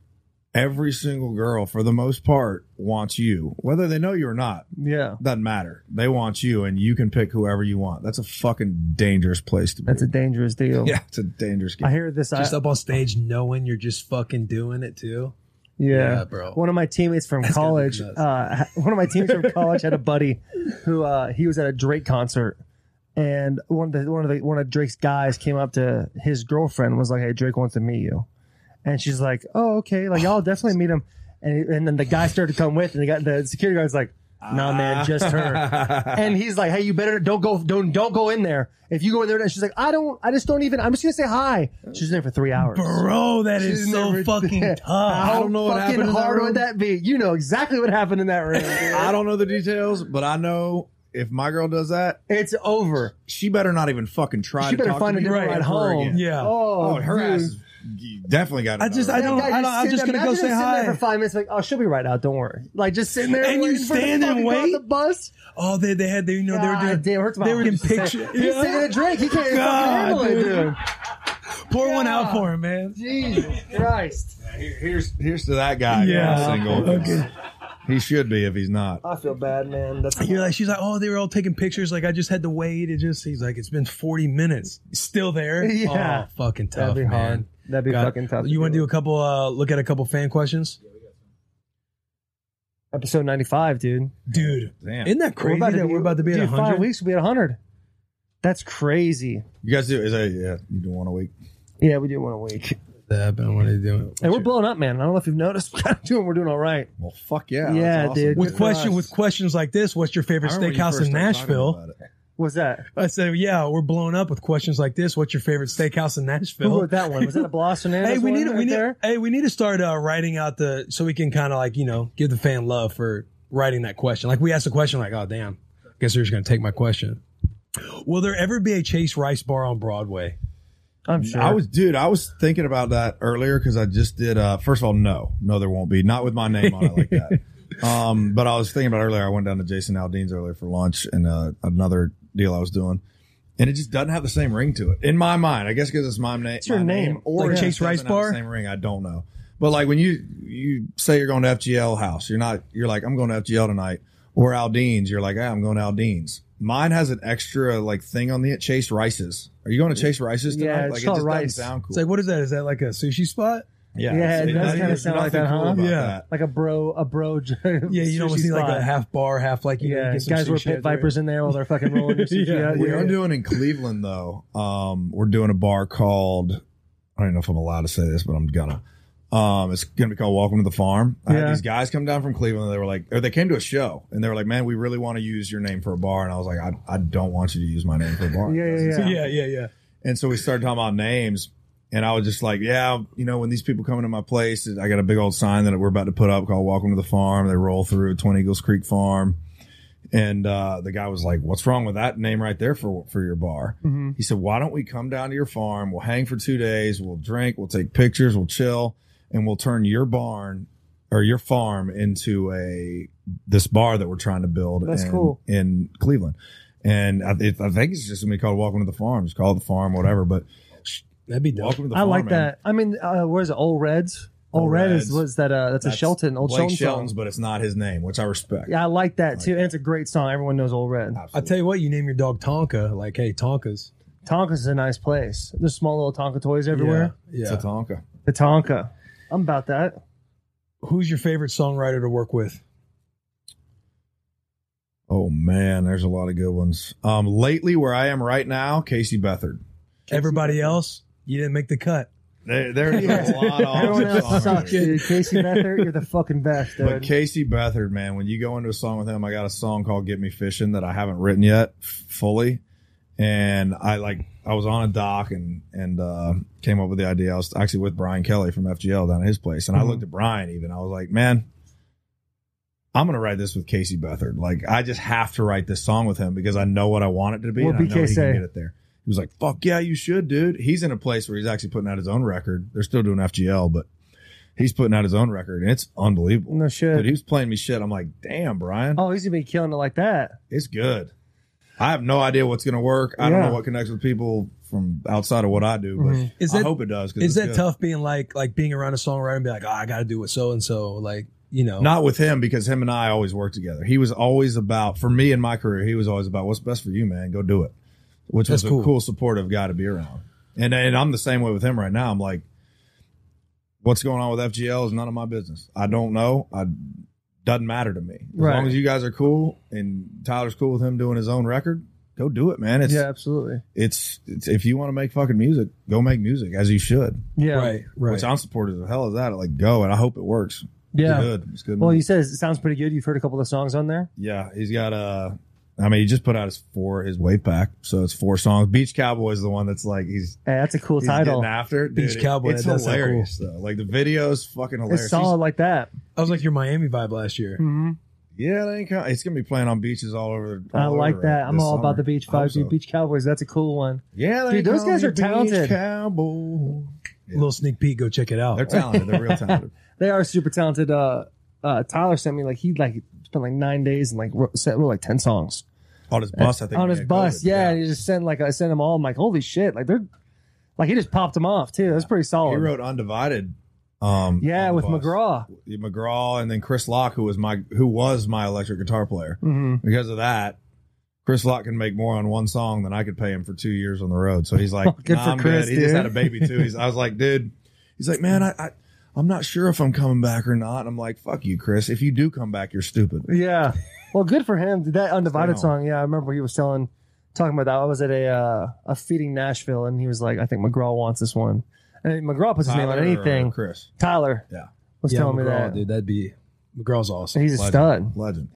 every single girl for the most part wants you, whether they know you or not, Yeah, doesn't matter. They want you and you can pick whoever you want. That's a fucking dangerous place to be. that's a dangerous deal. yeah, it's a dangerous game. I hear this. Just I, up on stage knowing you're just fucking doing it too. yeah. Yeah, bro. One of my teammates from That's gotta be college, nuts. uh, one of my teammates from college had a buddy who uh, he was at a Drake concert, and one of the one of the one of Drake's guys came up to his girlfriend and was like, "Hey, Drake wants to meet you," and she's like, "Oh, okay, like y'all definitely meet him." And and then the guy started to come with, and the guy, the security guard's like, "Nah, man, just her." And he's like, "Hey, you better don't go, don't don't go in there. If you go in there," and she's like, "I don't, I just don't even. I'm just gonna say hi." She's in there for three hours. Bro, that is She's so never- fucking tough. How I don't know what fucking happened in that hard room. would that be? You know exactly what happened in that room. dude. I don't know the details, but I know if my girl does that, It's over. she better not even fucking try She to better talk find to a me different ever ride home. again. Yeah. Oh, Oh, her dude. ass is definitely got. I just- another I don't- one. That guy I don't- just I'm sitting just there- gonna go imagine say him sitting hi. there for five minutes. Like, oh, she'll be right out. Don't worry. Like, just sitting there And you waiting for the stand and fucking girl wait? at the bus. Oh, they they had they you know they were God doing damn, it hurts my they were heart getting just to say- pictures. He's Yeah. singing a drink. He can't even God, fucking handle it, dude. dude. Pour one God. out for him, man. Jesus Christ. Here- Here's here's to that guy. Yeah. single. Okay. He should be if he's not. I feel bad, man. That's You're like, she's like, oh, they were all taking pictures. Like, I just had to wait. It just, he's like, it's been forty minutes. Still there. Yeah. Oh, fucking tough, That'd be man. hard. That'd be Got- fucking tough. You want to do a couple, uh, look at a couple fan questions? episode ninety-five, dude? Dude, Damn. isn't that crazy that we're about to be at dude, one hundred? Five weeks, we'll be at one hundred. That's crazy. You guys do? Is that yeah? You do one a week? Yeah, we do one a week. Yeah, but what are you doing? And we're blowing up, man. I don't know if you've noticed. We're doing, we're doing all right. Well, fuck yeah. Yeah, that's awesome. dude. With Good question, for us. with questions like this, what's your favorite I remember when you steakhouse first in started talking Nashville? about it. What's that? I said, yeah, we're blowing up with questions like this. What's your favorite steakhouse in Who Nashville? wrote that one? Was that a Blas Hernandez Hey, we one need, right we need, there? hey, we need to start uh, writing out the, so we can kind of like, you know, give the fan love for writing that question. Like we asked a question like, oh, damn, guess they're just going to take my question. Will there ever be a Chase Rice bar on Broadway? I'm sure. I was, dude, I was thinking about that earlier because I just did, uh, first of all, no, no, there won't be. Not with my name on it like that. Um, but I was thinking about earlier, I went down to Jason Aldean's earlier for lunch and, uh, another deal I was doing. And it just doesn't have the same ring to it. In my mind, I guess because it's my, na- It's your my name. name. Or Like it just Chase Rice doesn't have Bar? the same ring, I don't know. But like when you, you say you're going to F G L house, you're not, you're like, I'm going to F G L tonight. Or Aldean's, you're like, hey, I'm going to Aldean's. Mine has an extra like thing on the Chase Rice's. Are you going to Chase Rice's tonight? Yeah, it's like it called just Rice. doesn't sound cool. It's like, what is that? Is that like a sushi spot? yeah, Yeah, it does kinda there's sound like nothing that, cool huh? about Yeah. that. Like a bro, a bro. Yeah, you almost need like a half bar, half like you know, Yeah, you get some guys wear sushi pit out there. vipers in there while they're fucking rolling your sushi Yeah, out. We Yeah. are doing in Cleveland though. Um, we're doing a bar called, I don't even know if I'm allowed to say this, but I'm gonna. Um, it's gonna be called Welcome to the Farm. I Yeah. had these guys come down from Cleveland. And they were like, or they came to a show and they were like, "Man, we really want to use your name for a bar." And I was like, "I, I don't want you to use my name for a bar." Yeah, yeah, That's- yeah. Yeah, yeah, yeah. And so we started talking about names. And I was just like, yeah, you know, when these people come into my place, I got a big old sign that we're about to put up called Welcome to the Farm. They roll through Twin Eagles Creek Farm. And uh, the guy was like, what's wrong with that name right there for for your bar? Mhm. He said, why don't we come down to your farm? We'll hang for two days. We'll drink. We'll take pictures. We'll chill. And we'll turn your barn or your farm into a this bar that we're trying to build That's in, cool. in Cleveland. And I, it, I think it's just going to be called Welcome to the Farm. Just call it the farm, whatever. But That'd be dope. welcome to the I farm, like man. that. I mean, uh, where's it? Old Reds? Old, Old Red Reds. is was that? Uh, that's, a That's Shelton, old Blake Shelton Shelton's, song. but it's not his name, which I respect. Yeah, I like that too, Like and it's a great song. Everyone knows Old Red. I tell you what, you name your dog Tonka, like, hey, Tonka's. Tonka's is a nice place. There's small little Tonka toys everywhere. Yeah. It's a Tonka. The Tonka, I'm about that. Who's your favorite songwriter to work with? Oh man, there's a lot of good ones. Um, lately, where I am right now, Casey Beathard. Everybody else, you didn't make the cut. There, there's a lot of Everyone awesome else sucks, songwriters. dude. Casey Beathard, you're the fucking best, But dude. Casey Beathard, man, when you go into a song with him, I got a song called "Get Me Fishing" that I haven't written yet f- fully, and I like I was on a dock and and uh, came up with the idea. I was actually with Brian Kelly from F G L down at his place, and I Mhm. looked at Brian. Even I was like, man, I'm gonna write this with Casey Beathard. Like I just have to write this song with him because I know what I want it to be, What'd and I know B K he say? can get it there. He was like, fuck yeah, you should, dude. He's in a place where he's actually putting out his own record. They're still doing F G L, but he's putting out his own record, and it's unbelievable. No shit. Dude, he was playing me shit. I'm like, damn, Brian, Oh, he's gonna be killing it like that. it's good. I have no idea what's going to work. I don't Yeah. know what connects with people from outside of what I do, but Mhm. Is I that- hope it does. 'cause Is it's that good. tough being like like being around a songwriter and be like, oh, I got to do it so and so, like, you know? Not with him, because him and I always work together. He was always about, for me in my career, he was always about what's best for you, man. Go do it. Which That's was cool. a cool, supportive guy to be around. And and I'm the same way with him right now. I'm like, what's going on with F G L is none of my business. I don't know. I doesn't matter to me. As Right. long as you guys are cool and Tyler's cool with him doing his own record, go do it, man. It's Yeah, absolutely. it's, it's if you want to make fucking music, go make music as you should. Yeah, Right, right. Which I'm supportive of. Hell is that? Like go, and I hope it works. yeah. It's good. It's good. Well, you said it sounds pretty good. You've heard a couple of songs on there. Yeah, he's got a. I mean, he just put out his four his wave pack, so it's four songs. Beach Cowboy is the one that's like he's, Hey, that's a cool he's title. getting after. Dude, Beach it- Cowboy, It's that does sound hilarious though. Like the video's fucking hilarious. It's solid like that. I was like your Miami vibe last year. hmm He's- yeah, they ain't count, it's gonna be playing on beaches all over. I all like over that. it I'm this all about summer. the beach I hope vibes. dude. so. Beach Cowboys. That's a cool one. Yeah, they Dude, those call guys me are talented. Beach Cowboy. Yeah. Little sneak peek, go check it out. They're talented. They're real talented. They are super talented. Uh, uh, Tyler sent me like he like spent like nine days and like wrote, sent, wrote like ten songs On his bus, I think. on he his had bus. COVID. Yeah, and he just sent like I sent them all. I'm like, holy shit! Like they're like he just popped them off too. That's pretty solid. He wrote Undivided. Um, yeah, on the with bus. McGraw. McGraw, and then Chris Locke, who was my who was my electric guitar player. hmm Because of that, Chris Locke can make more on one song than I could pay him for two years on the road. So he's like, Good nah, for I'm Chris, good. He just dude. had a baby too. He's, I was like, dude, he's like, man, I, I, I'm not sure if I'm coming back or not. And I'm like, fuck you, Chris. If you do come back, you're stupid. Yeah. Well, good for him. Dude, that Undivided Stay home. song. Yeah, I remember he was telling, talking about that. I was at a uh, a feeding Nashville, and he was like, I think McGraw wants this one. And McGraw puts his name on Tyler or anything. Chris. Tyler Yeah. was yeah, telling me McGraw, that. dude, that'd be McGraw's awesome. He's a Legend. stud. Legend.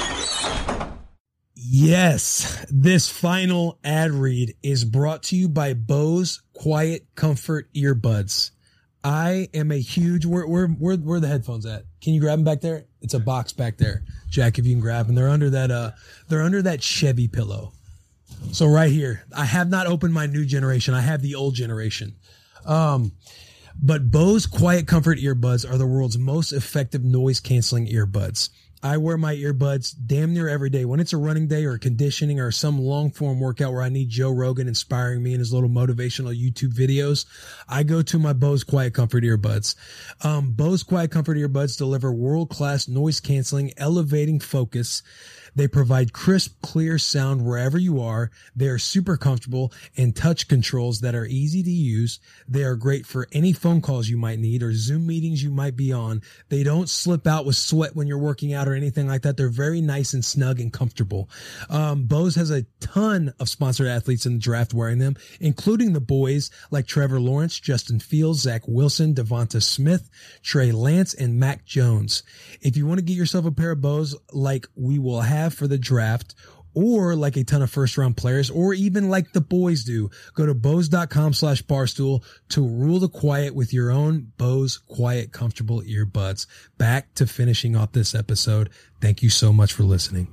Yes, this final ad read is brought to you by Bose Quiet Comfort Earbuds. I am a huge. Where where where where are the headphones at? Can you grab them back there? It's a box back there, Jack. If you can grab them, they're under that. Uh, they're under that Chevy pillow. So right here, I have not opened my new generation. I have the old generation. Um, but Bose Quiet Comfort Earbuds are the world's most effective noise canceling earbuds. I wear my earbuds damn near every day. When it's a running day or a conditioning or some long form workout where I need Joe Rogan inspiring me in his little motivational YouTube videos, I go to my Bose Quiet Comfort earbuds. Um, Bose Quiet Comfort earbuds deliver world class noise canceling, elevating focus They provide crisp, clear sound wherever you are. They are super comfortable and touch controls that are easy to use. They are great for any phone calls you might need or Zoom meetings you might be on. They don't slip out with sweat when you're working out or anything like that. They're very nice and snug and comfortable. Um, Bose has a ton of sponsored athletes in the draft wearing them, including the boys like Trevor Lawrence, Justin Fields, Zach Wilson, Devonta Smith, Trey Lance, and Mac Jones. If you want to get yourself a pair of Bose like we will have for the draft, or like a ton of first round players, or even like the boys do, go to Bose.com slash Barstool to rule the quiet with your own Bose quiet, comfortable earbuds. Back to finishing off this episode. Thank you so much for listening.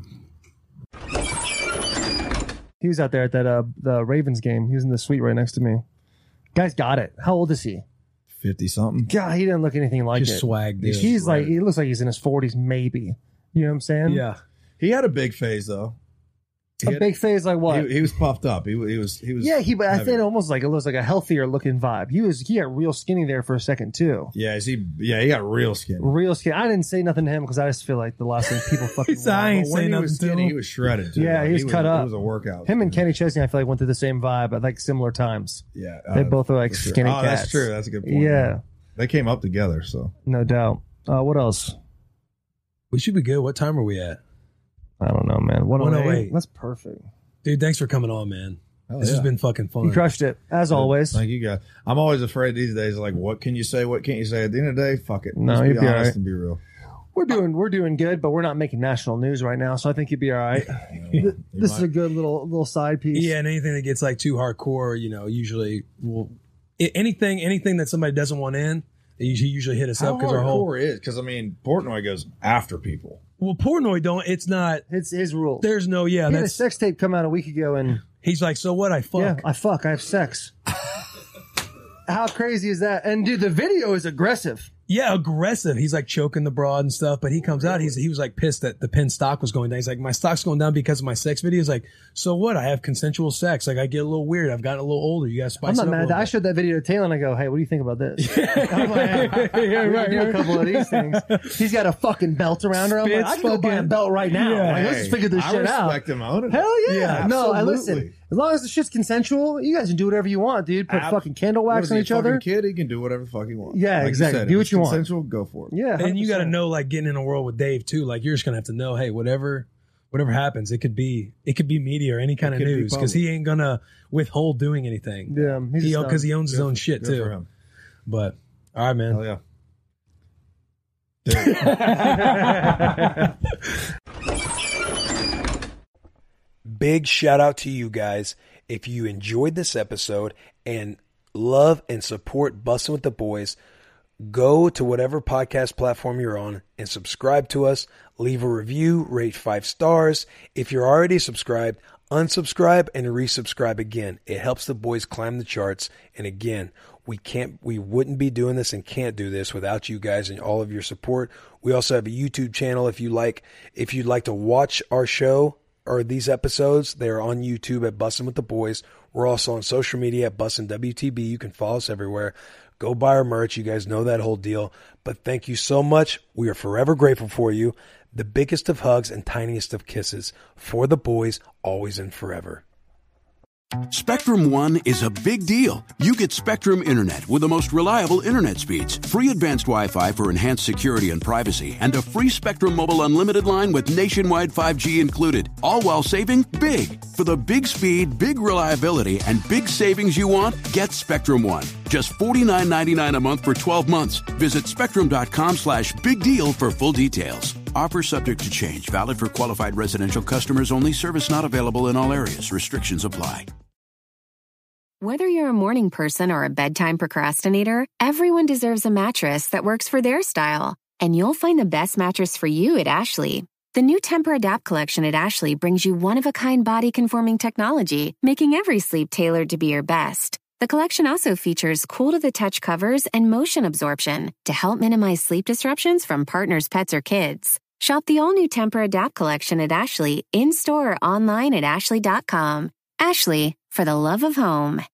He was out there at that uh, the Ravens game. He was in the suite right next to me. Guy's got it. How old is he? fifty something. God, he didn't look anything like Just it. swag, dude. He's Right. like, he looks like he's in his forties, maybe. You know what I'm saying? Yeah. He had a big phase though. He A had- big face like what? He, he was puffed up. He, he was. He was. yeah, he. But I heavy. think almost like it looks like a healthier looking vibe. He was. He got real skinny there for a second too. Yeah, is he? Yeah, he got real skinny. Real skinny. I didn't say nothing to him because I just feel like the last thing people fucking. He's- I ain't But when saying he nothing was to skinny, him. he was shredded too. Yeah, Like, he was cut up. It was a workout. Him and Kenny Chesney, I feel like went through the same vibe at like similar times. Yeah, They uh, both are like for sure. skinny Oh, cats. that's true. That's a good point. Yeah, They came up together. So no doubt. Uh, what else? We should be good. What time are we at? I don't know, man. one oh eight. one oh eight. That's perfect. Dude, thanks for coming on, man. Oh, This yeah. has been fucking fun. You crushed it as always. Thank you guys. I'm always afraid these days. Like, what can you say? What can't you say? At the end of the day, fuck it. No, Just you'll be be honest alright. and be real. We're doing we're doing good, but we're not making national news right now, so I think you'd be all right. You know, you This is a might- good little little side piece. Yeah, and anything that gets like too hardcore, you know, usually will I- anything anything that somebody doesn't want in, they usually usually hit us How up because our whole hardcore is because I mean Portnoy goes after people. well, Portnoy don't. It's not. It's his rule. There's no. Yeah, he had a that's. sex tape come out a week ago, and He's like, so what? I fuck. yeah, I fuck, I have sex. How crazy is that? And dude, the video is aggressive. Yeah, aggressive. He's like choking the broad and stuff, but he comes out. He's he was like pissed that the pin stock was going down. He's like, my stock's going down because of my sex video. He's like, so what? I have consensual sex. Like I get a little weird. I've gotten a little older. You guys spice I'm not it up a mad. little I bit. showed that video to Taylor, and I go, "Hey, what do you think about this?" I'm like, hey, Yeah, we right, can do a right. couple of these things. He's got a fucking belt around her. I'm like, Spits I can go buy a fucking- belt right now. Yeah. Like, let's just figure this I shit out. respect him owning it. Hell yeah! Yeah, no, I absolutely. listen. As long as the shit's consensual, you guys can do whatever you want, dude. Put Ab- fucking candle What wax is on he, each a fucking other. Kid, he can do whatever the fuck he wants. Yeah, Like you exactly. said, Do if what it's you want. Consensual, go for it. Yeah, And you got to one hundred percent. know, like getting in a world with Dave too. Like you're just gonna have to know, hey, whatever, whatever happens, it could be, it could be media or any kind of could be news because he ain't gonna withhold doing anything. Yeah, he's He a because stud. he owns his Good own for- shit good for too. him. But all right, man. Hell yeah. Big shout out to you guys. If you enjoyed this episode and love and support Bussin' with the Boys, go to whatever podcast platform you're on and subscribe to us. Leave a review, rate five stars. If you're already subscribed, unsubscribe and resubscribe again. It helps the boys climb the charts. And again, we can't, we wouldn't be doing this and can't do this without you guys and all of your support. We also have a YouTube channel. If you like, if you'd like to watch our show or these episodes, they're on YouTube at Bussin' with the Boys. We're also on social media at Bussin' W T B. You can follow us everywhere. Go buy our merch. You guys know that whole deal. But thank you so much. We are forever grateful for you. The biggest of hugs and tiniest of kisses for the boys, always and forever. Spectrum One is a big deal. You get Spectrum Internet with the most reliable internet speeds, free advanced Wi-Fi for enhanced security and privacy, and a free Spectrum Mobile Unlimited line with nationwide five G included, all while saving big. For the big speed, big reliability, and big savings you want, get Spectrum One. Just forty-nine ninety-nine a month for twelve months. Visit spectrum.com slash big deal for full details. Offer subject to change. Valid for qualified residential customers only. Service not available in all areas. Restrictions apply. Whether you're a morning person or a bedtime procrastinator, everyone deserves a mattress that works for their style. And you'll find the best mattress for you at Ashley. The new Temper-Adapt collection at Ashley brings you one-of-a-kind body-conforming technology, making every sleep tailored to be your best. The collection also features cool-to-the-touch covers and motion absorption to help minimize sleep disruptions from partners, pets, or kids. Shop the all-new Temper-Adapt collection at Ashley, in-store or online at ashley dot com. Ashley, for the love of home.